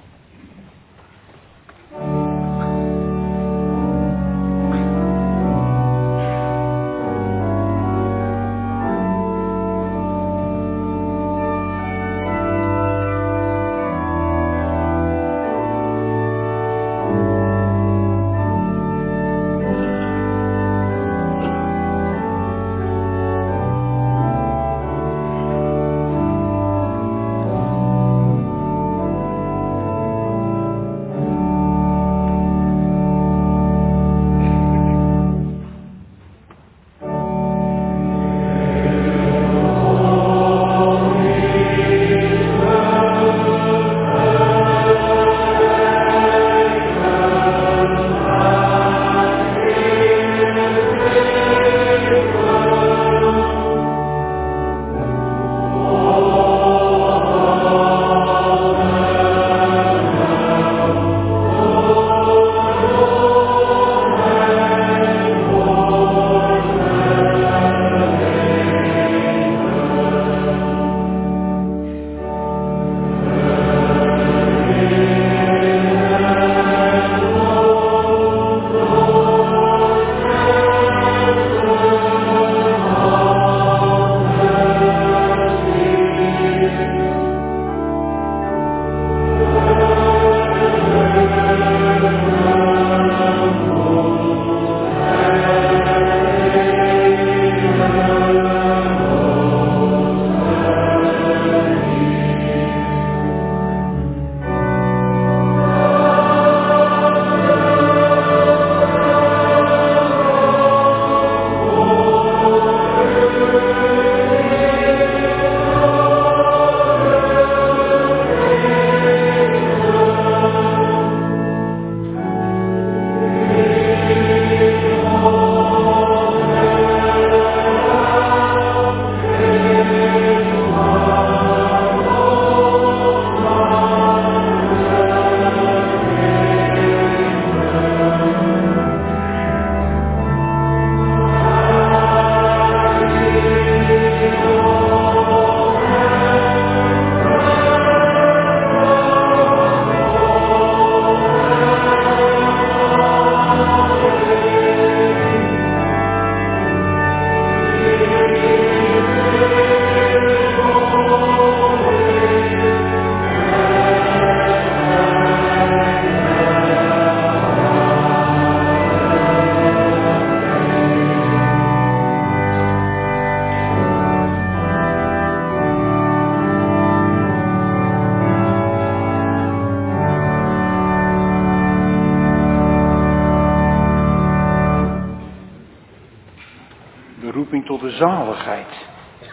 Tot de zaligheid.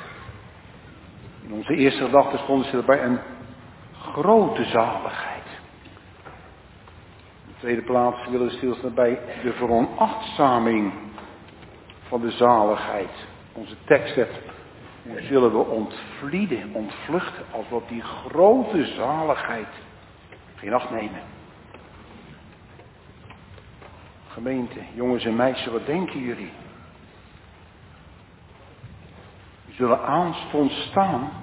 In onze eerste gedachten stonden ze erbij een grote zaligheid. In de tweede plaats willen we stilstaan bij de veronachtzaming van de zaligheid. Onze tekst zegt, hoe zullen we ontvlieden, ontvluchten, als we op die grote zaligheid geen acht nemen. Gemeente, jongens en meisjes, wat denken jullie? We zullen aanstonds staan,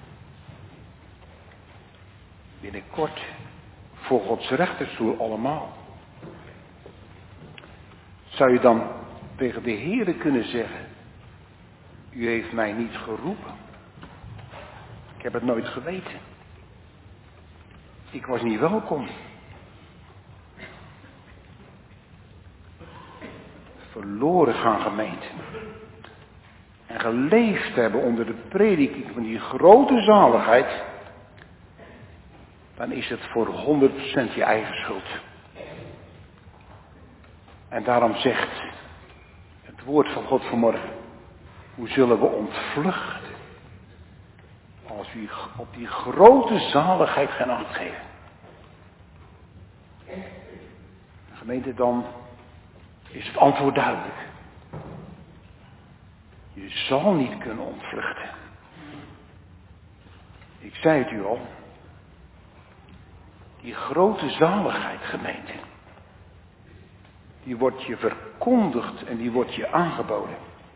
binnenkort, voor Gods rechterstoel allemaal. Zou je dan tegen de Heere kunnen zeggen, u heeft mij niet geroepen. Ik heb het nooit geweten. Ik was niet welkom. Verloren gaan gemeente. En geleefd hebben onder de prediking van die grote zaligheid. Dan is het voor honderd procent je eigen schuld. En daarom zegt het woord van God vanmorgen. Hoe zullen we ontvluchten? Als we op die grote zaligheid gaan acht geven. Gemeente, dan is het antwoord duidelijk. Je zal niet kunnen ontvluchten. Ik zei het u al. Die grote zaligheid, gemeente. Die wordt je verkondigd en die wordt je aangeboden.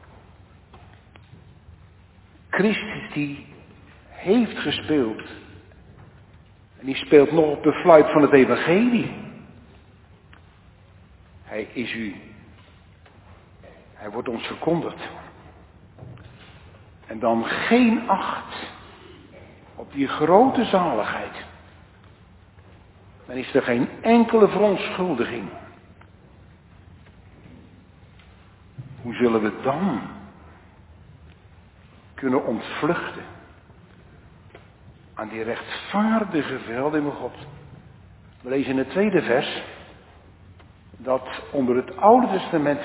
Christus die heeft gespeeld. En die speelt nog op de fluit van het evangelie. Hij is u. Hij wordt ons verkondigd. En dan geen acht op die grote zaligheid. Dan is er geen enkele verontschuldiging. Hoe zullen we dan kunnen ontvluchten aan die rechtvaardige verhelding van God? We lezen in het tweede vers dat onder het Oude Testament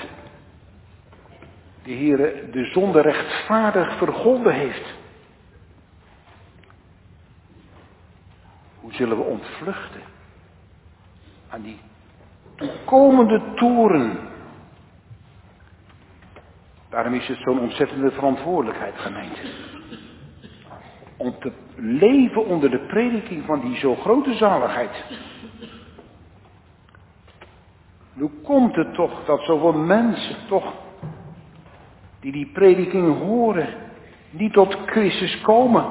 de Heere de zonde rechtvaardig vergolden heeft. Hoe zullen we ontvluchten aan die toekomende toren? Daarom is het zo'n ontzettende verantwoordelijkheid, gemeente. Om te leven onder de prediking van die zo grote zaligheid. Hoe komt het toch dat zoveel mensen toch die die prediking horen, niet tot Christus komen?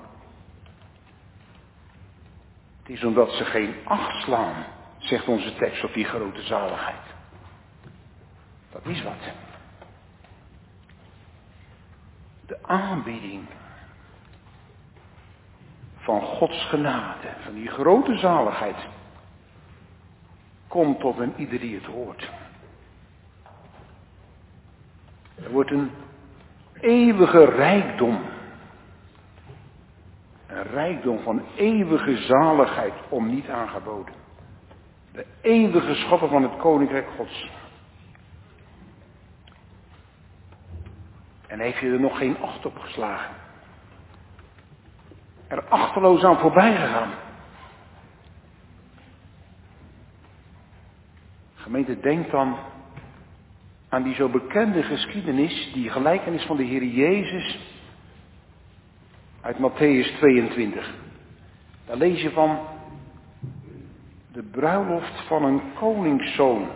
Het is omdat ze geen acht slaan, zegt onze tekst, op die grote zaligheid. Dat is wat. De aanbieding van Gods genade, van die grote zaligheid, komt tot een ieder die het hoort. Er wordt een eeuwige rijkdom, een rijkdom van eeuwige zaligheid om niet aangeboden. De eeuwige schatten van het Koninkrijk Gods. En heeft je er nog geen acht op geslagen? Er achteloos aan voorbij gegaan? Gemeente, denk dan aan die zo bekende geschiedenis, die gelijkenis van de Heer Jezus uit Matthäus tweeëntwintig. Daar lees je van de bruiloft van een koningszoon.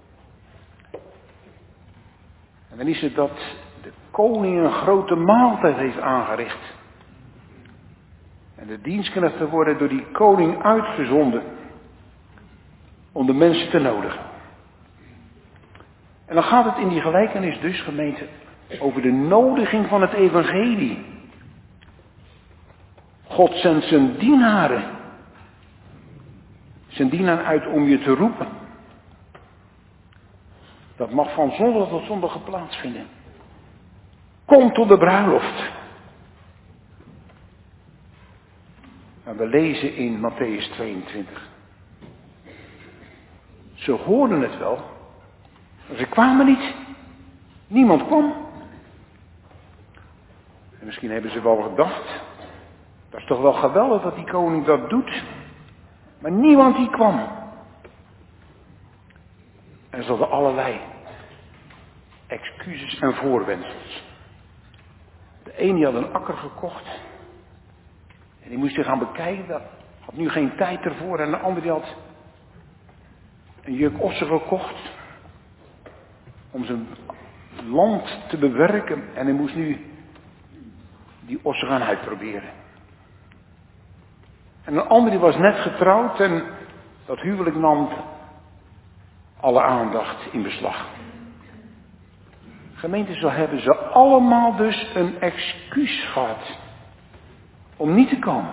En dan is het dat de koning een grote maaltijd heeft aangericht. En de dienstknechten worden door die koning uitgezonden om de mensen te nodigen. En dan gaat het in die gelijkenis dus, gemeente, over de nodiging van het evangelie. God zendt zijn dienaren. Zijn dienaren uit om je te roepen. Dat mag van zondag tot zondag plaatsvinden. Kom tot de bruiloft. En we lezen in Matthäus tweeëntwintig. Ze hoorden het wel. Maar ze kwamen niet. Niemand kwam. En misschien hebben ze wel gedacht. Dat is toch wel geweldig dat die koning dat doet. Maar niemand die kwam. En ze hadden allerlei excuses en voorwendsels. De een die had een akker gekocht. En die moest zich gaan bekijken. Dat had nu geen tijd ervoor. En de ander die had een juk ossen gekocht. Om zijn land te bewerken. En hij moest nu die ossen gaan uitproberen. En een ander die was net getrouwd. En dat huwelijk nam alle aandacht in beslag. Gemeente, zo hebben ze allemaal dus een excuus gehad. Om niet te komen.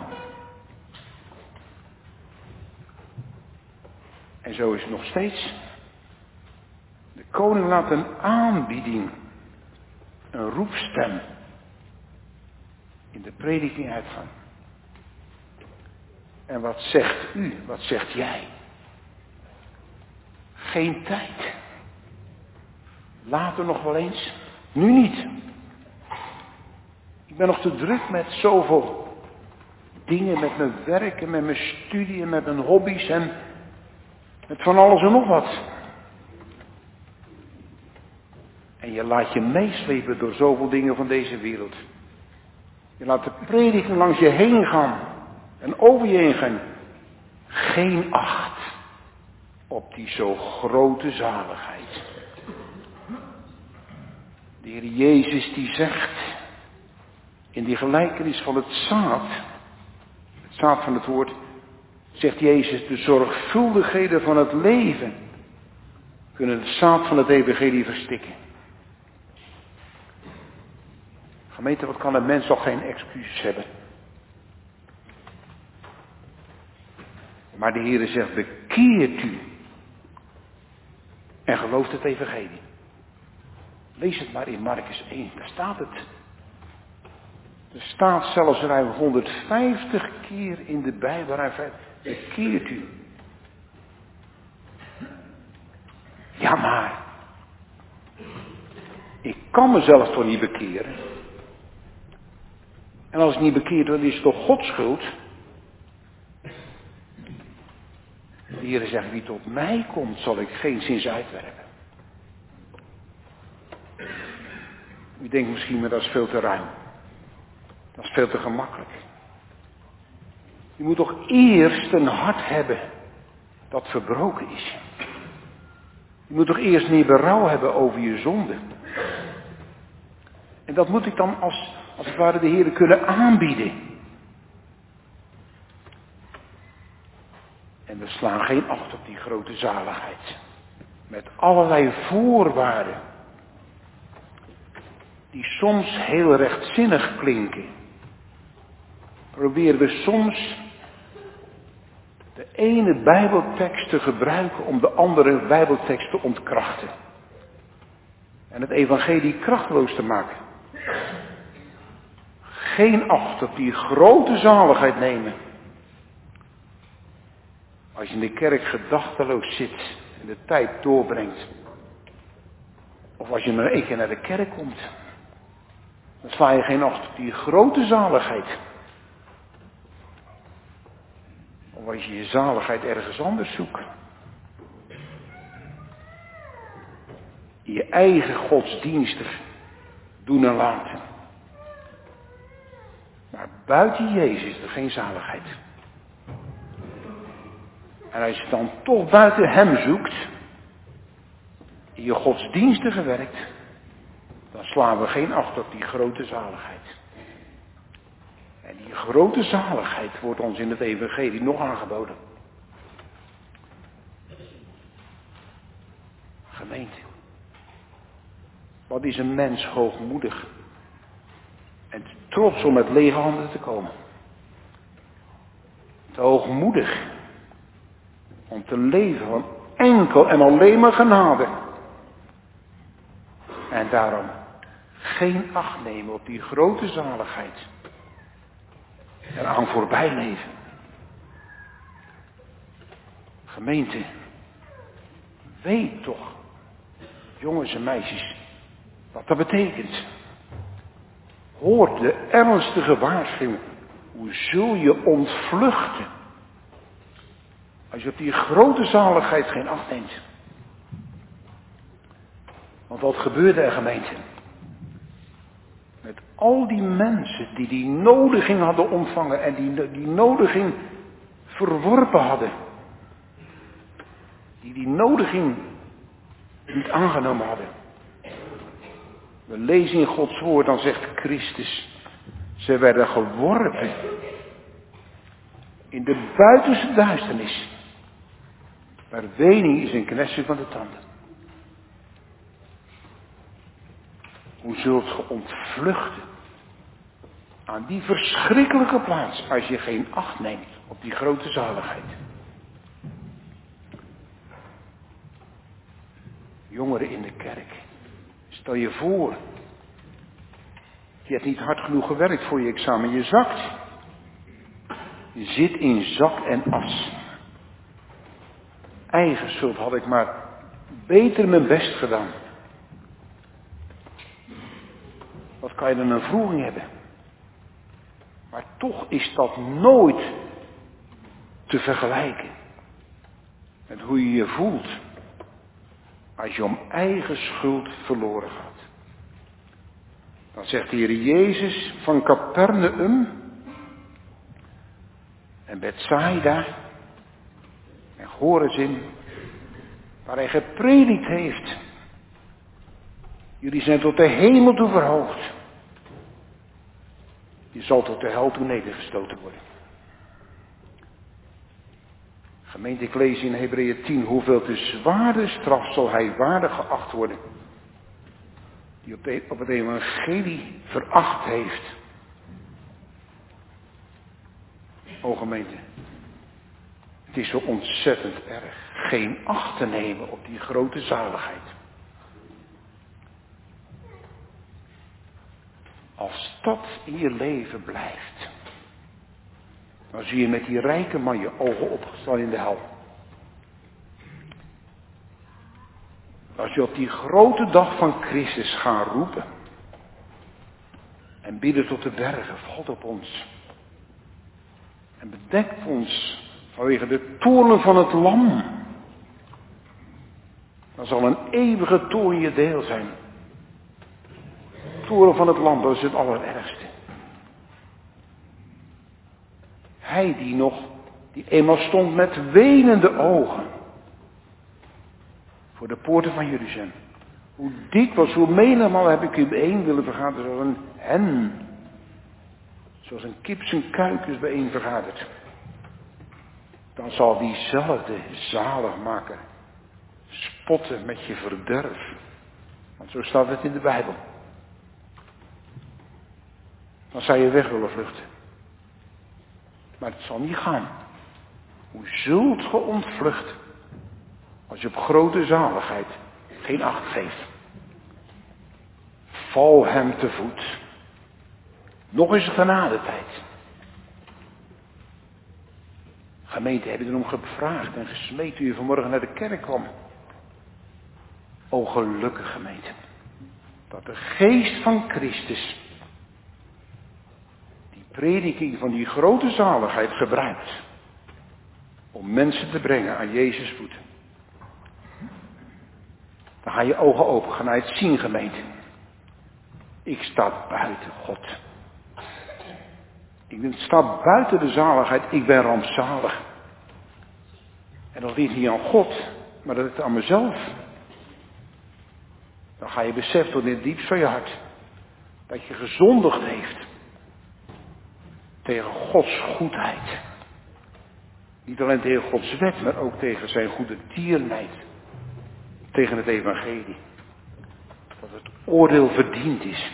En zo is het nog steeds. De koning laat een aanbieding, een roepstem, in de prediking uitgaan. En wat zegt u, wat zegt jij? Geen tijd. Later nog wel eens. Nu niet. Ik ben nog te druk met zoveel dingen, met mijn werk en met mijn studie en met mijn hobby's en met van alles en nog wat. En je laat je meeslepen door zoveel dingen van deze wereld. Je laat de prediking langs je heen gaan en over je heen gaan. geen acht op die zo grote zaligheid. De Heer Jezus die zegt in die gelijkenis van het zaad, het zaad van het woord, zegt Jezus, de zorgvuldigheden van het leven kunnen het zaad van het evangelie verstikken. Gemeente, wat kan een mens toch geen excuses hebben? Maar de Heer zegt, bekeert u en gelooft het evangelie. Lees het maar in Markus één, daar staat het. Er staat zelfs ruim honderdvijftig keer in de Bijbel, ruim vijftig, bekeert u. Ja, maar ik kan mezelf toch niet bekeren? En als ik niet bekeerd word, is het toch Gods schuld? De Heer zegt, wie tot mij komt, zal ik geen zins uitwerpen. U denkt misschien, maar dat is veel te ruim. Dat is veel te gemakkelijk. Je moet toch eerst een hart hebben dat verbroken is. Je moet toch eerst meer berouw hebben over je zonde. En dat moet ik dan als, als het ware de Heer kunnen aanbieden. En we slaan geen acht op die grote zaligheid. Met allerlei voorwaarden. Die soms heel rechtzinnig klinken. Proberen we soms de ene Bijbeltekst te gebruiken om de andere Bijbeltekst te ontkrachten. En het evangelie krachteloos te maken. Geen acht op die grote zaligheid nemen. Als je in de kerk gedachteloos zit en de tijd doorbrengt. Of als je maar één keer naar de kerk komt. Dan sla je geen acht op die grote zaligheid. Of als je je zaligheid ergens anders zoekt. Je eigen godsdienstig doen en laten. Maar buiten Jezus is er geen zaligheid. En als je dan toch buiten hem zoekt, in je godsdienstige werkt, dan slaan we geen acht op die grote zaligheid. En die grote zaligheid wordt ons in het evangelie nog aangeboden. Gemeente, wat is een mens hoogmoedig en trots om met lege handen te komen. Te hoogmoedig om te leven van enkel en alleen maar genade. En daarom geen acht nemen op die grote zaligheid. En aan voorbij leven. Gemeente, weet toch, jongens en meisjes, wat dat betekent. Hoor de ernstige waarschuwing. Hoe zul je ontvluchten als je op die grote zaligheid geen acht neemt? Want wat gebeurde er, gemeente? Met al die mensen die die nodiging hadden ontvangen en die die nodiging verworpen hadden. Die die nodiging niet aangenomen hadden. We lezen in Gods woord, dan zegt Christus, ze werden geworpen in de buitenste duisternis. Waar wening is en knetsen van de tanden. Hoe zult ge ontvluchten aan die verschrikkelijke plaats als je geen acht neemt op die grote zaligheid? Jongeren in de kerk, stel je voor, je hebt niet hard genoeg gewerkt voor je examen, je zakt. Je zit in zak en as. Eigen schuld, had ik maar beter mijn best gedaan. Wat kan je dan een vroeging hebben? Maar toch is dat nooit te vergelijken met hoe je je voelt als je om eigen schuld verloren gaat. Dan zegt de Heer Jezus van Capernaum en Bethsaida, hoor eens in waar hij gepredikt heeft. Jullie zijn tot de hemel toe verhoogd. Je zal tot de hel toe nedergestoten worden. Gemeente, ik lees in Hebreeën tien, hoeveel te zwaarder straf zal hij waardig geacht worden. Die op, de, op het evangelie veracht heeft. O gemeente, het is zo ontzettend erg geen acht te nemen op die grote zaligheid. Als dat in je leven blijft, dan zie je met die rijke man je ogen opgestaan in de hel. Als je op die grote dag van Christus gaat roepen en bidden tot de bergen, valt op ons. En bedekt ons vanwege de toorn van het lam. Dan zal een eeuwige toorn je deel zijn. De toorn van het lam, dat is het allerergste. Hij die nog, die eenmaal stond met wenende ogen voor de poorten van Jeruzalem. Hoe dikwijls, hoe menigmaal heb ik u bijeen willen vergaderen zoals een hen. Zoals een kip zijn kuikens bijeen vergadert. Dan zal diezelfde zaligmaker spotten met je verdurf. Want zo staat het in de Bijbel. Dan zou je weg willen vluchten. Maar het zal niet gaan. Hoe zult ge ontvluchten als je op grote zaligheid geen acht geeft? Val hem te voet. Nog eens genadetijd. Gemeente, heb je erom gevraagd en gesmeekt toen je vanmorgen naar de kerk kwam? O gelukkig gemeente, dat de geest van Christus die prediking van die grote zaligheid gebruikt om mensen te brengen aan Jezus voeten. Dan ga je ogen open, ga naar het zien, gemeente. Ik sta buiten God. Ik sta buiten de zaligheid, ik ben rampzalig. En dat ligt niet aan God, maar dat ligt aan mezelf. Dan ga je beseffen tot in het diepst van je hart dat je gezondigd heeft tegen Gods goedheid. Niet alleen tegen Gods wet, maar ook tegen zijn goede tierenheid. Tegen het evangelie. Dat het oordeel verdiend is.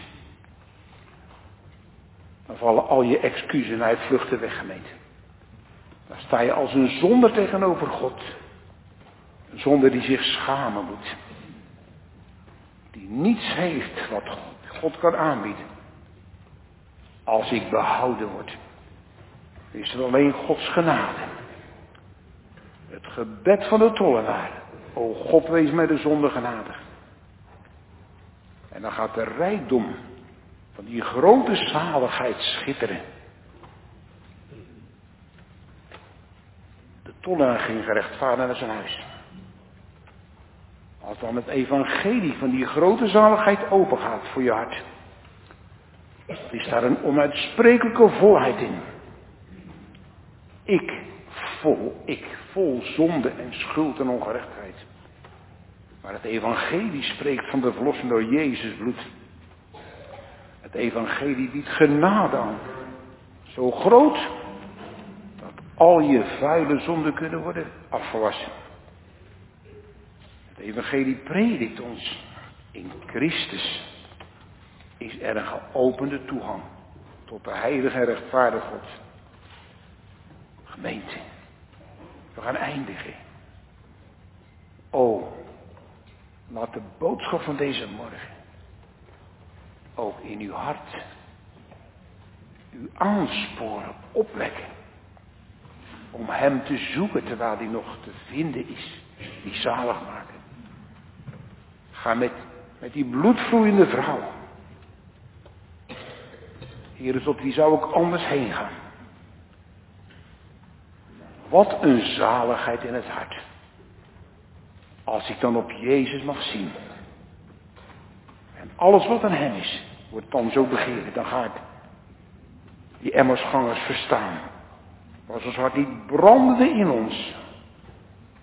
Dan vallen al je excuses en uitvluchten weg, gemeente. Dan sta je als een zonder tegenover God. Een zonder die zich schamen moet. Die niets heeft wat God kan aanbieden. Als ik behouden word, is er alleen Gods genade. Het gebed van de tollenaar. O God, wees mij de zonde genadig. En dan gaat de rijkdom van die grote zaligheid schitteren. De tollenaar ging gerechtvaardigd naar zijn huis. Als dan het evangelie van die grote zaligheid opengaat voor je hart, is daar een onuitsprekelijke volheid in. Ik vol, ik vol zonde en schuld en ongerechtigheid. Maar het evangelie spreekt van de verlossing door Jezus bloed. Het evangelie biedt genade aan. Zo groot dat al je vuile zonden kunnen worden afgewassen. Het evangelie predikt ons. In Christus is er een geopende toegang tot de heilige en rechtvaardige God. Gemeente, we gaan eindigen. O, laat de boodschap van deze morgen ook in uw hart u aansporen, opwekken. Om hem te zoeken terwijl hij nog te vinden is. Die zalig maken. Ga met, met die bloedvloeiende vrouw. Heer, tot wie zou ik anders heen gaan? Wat een zaligheid in het hart. Als ik dan op Jezus mag zien. En alles wat aan hem is, wordt dan zo begeerd. Dan ga ik die Emmausgangers verstaan. Was ons hart niet brandde in ons.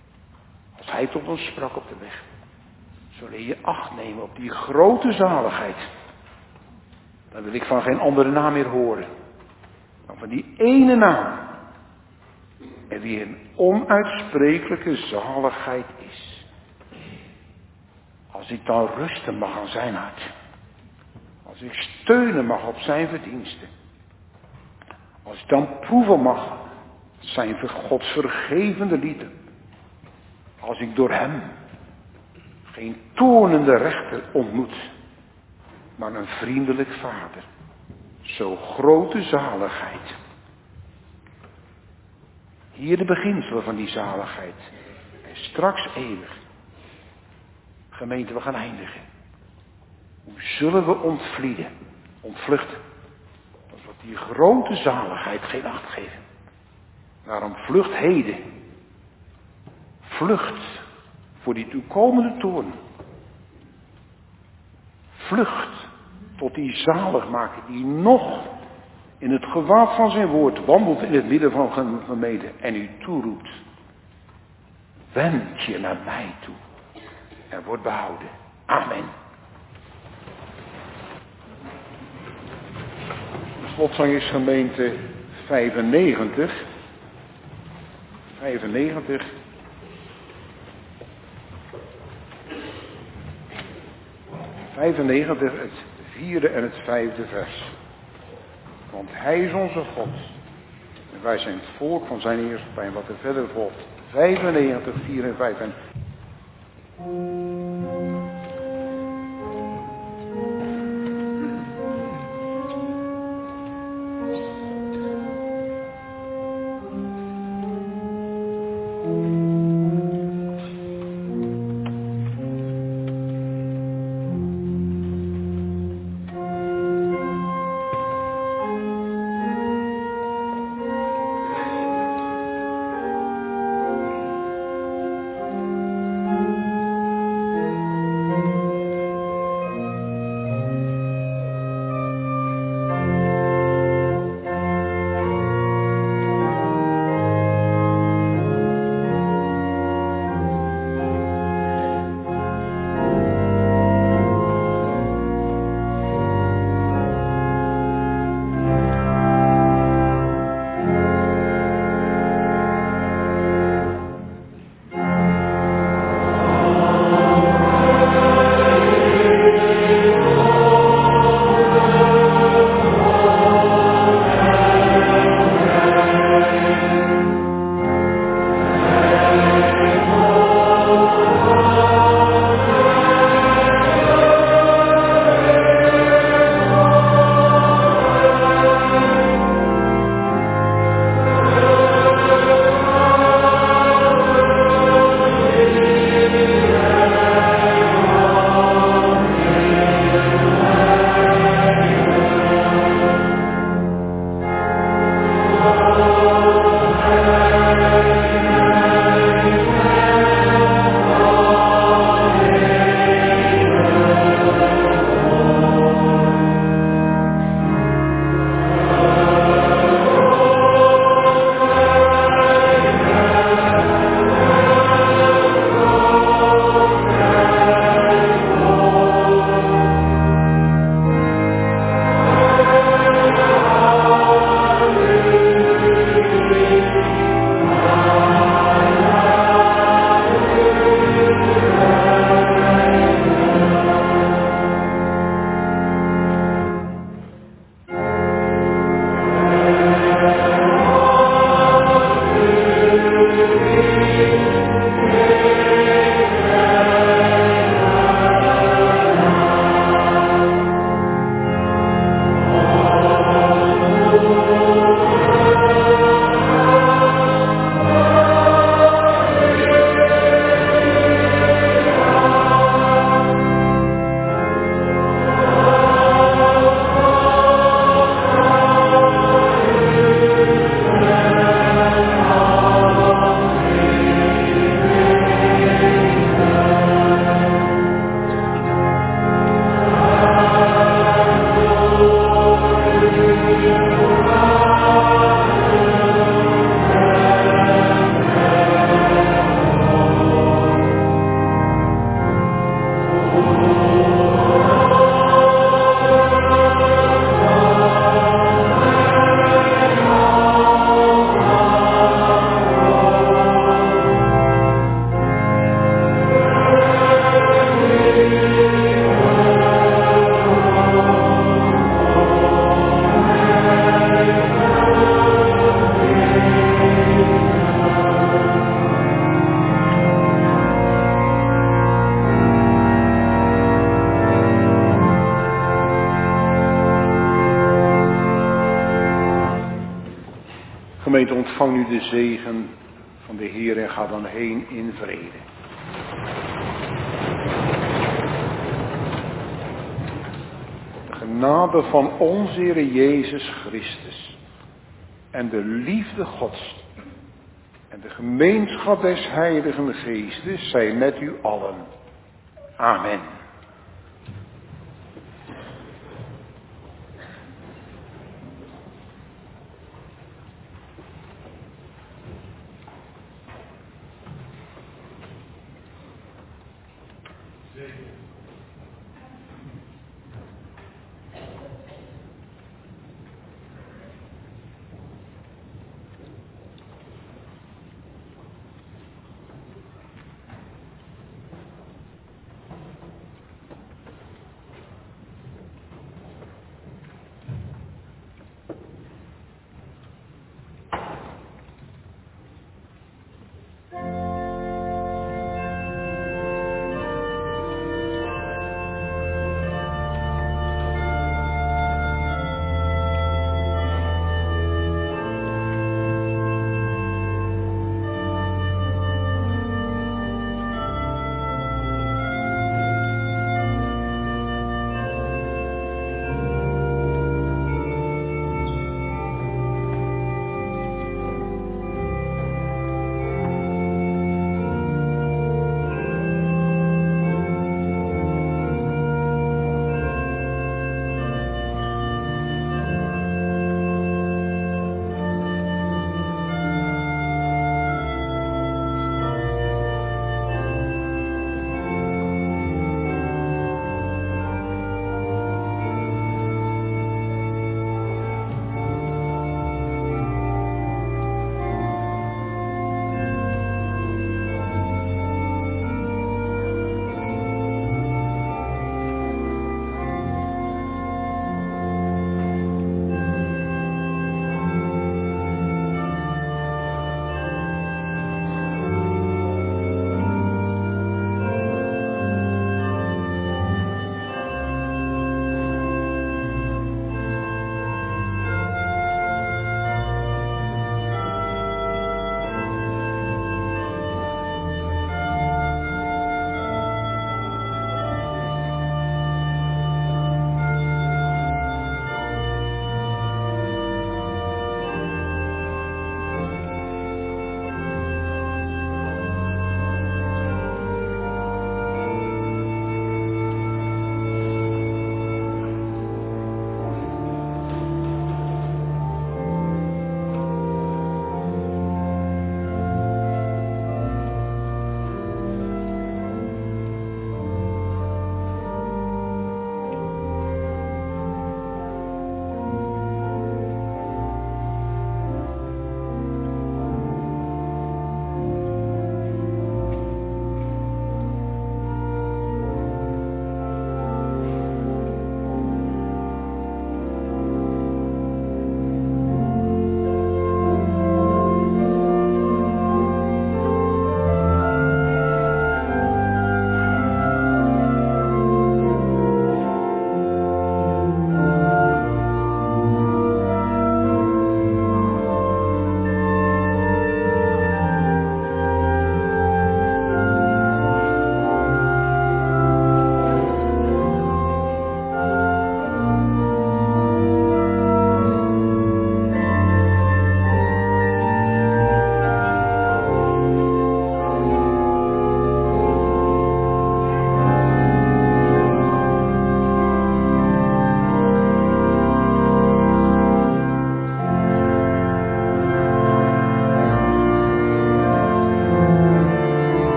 als hij tot ons sprak op de weg. Zullen je acht nemen op die grote zaligheid. Dan wil ik van geen andere naam meer horen. Dan van die ene naam. En die een onuitsprekelijke zaligheid is. Als ik dan rusten mag aan zijn hart. Als ik steunen mag op zijn verdiensten. Als ik dan proeven mag zijn Gods vergevende liefde. Als ik door hem geen toornende rechter ontmoet, maar een vriendelijk vader. Zo grote zaligheid. Hier de beginselen van die zaligheid. En straks eeuwig. Gemeente, we gaan eindigen. Hoe zullen we ontvlieden, ontvluchten? Als we op die grote zaligheid geen acht geven. Daarom vlucht heden. Vlucht voor die toekomende toorn. Vlucht tot die zaligmaker die nog in het gewaad van zijn woord wandelt in het midden van zijn gemeente en u toeroept. Wend je naar mij toe en word behouden. Amen. De slotzang is gemeente vijfennegentig. vijfennegentig. vijfennegentig, het vierde en het vijfde vers. Want hij is onze God. En wij zijn het volk van zijn heerschappij. En wat er verder volgt. vijfennegentig, vier en vijf. En gemeente, ontvang nu de zegen van de Heer en ga dan heen in vrede. De genade van onze Heer Jezus Christus en de liefde Gods en de gemeenschap des Heiligen Geestes zij met u allen. Amen.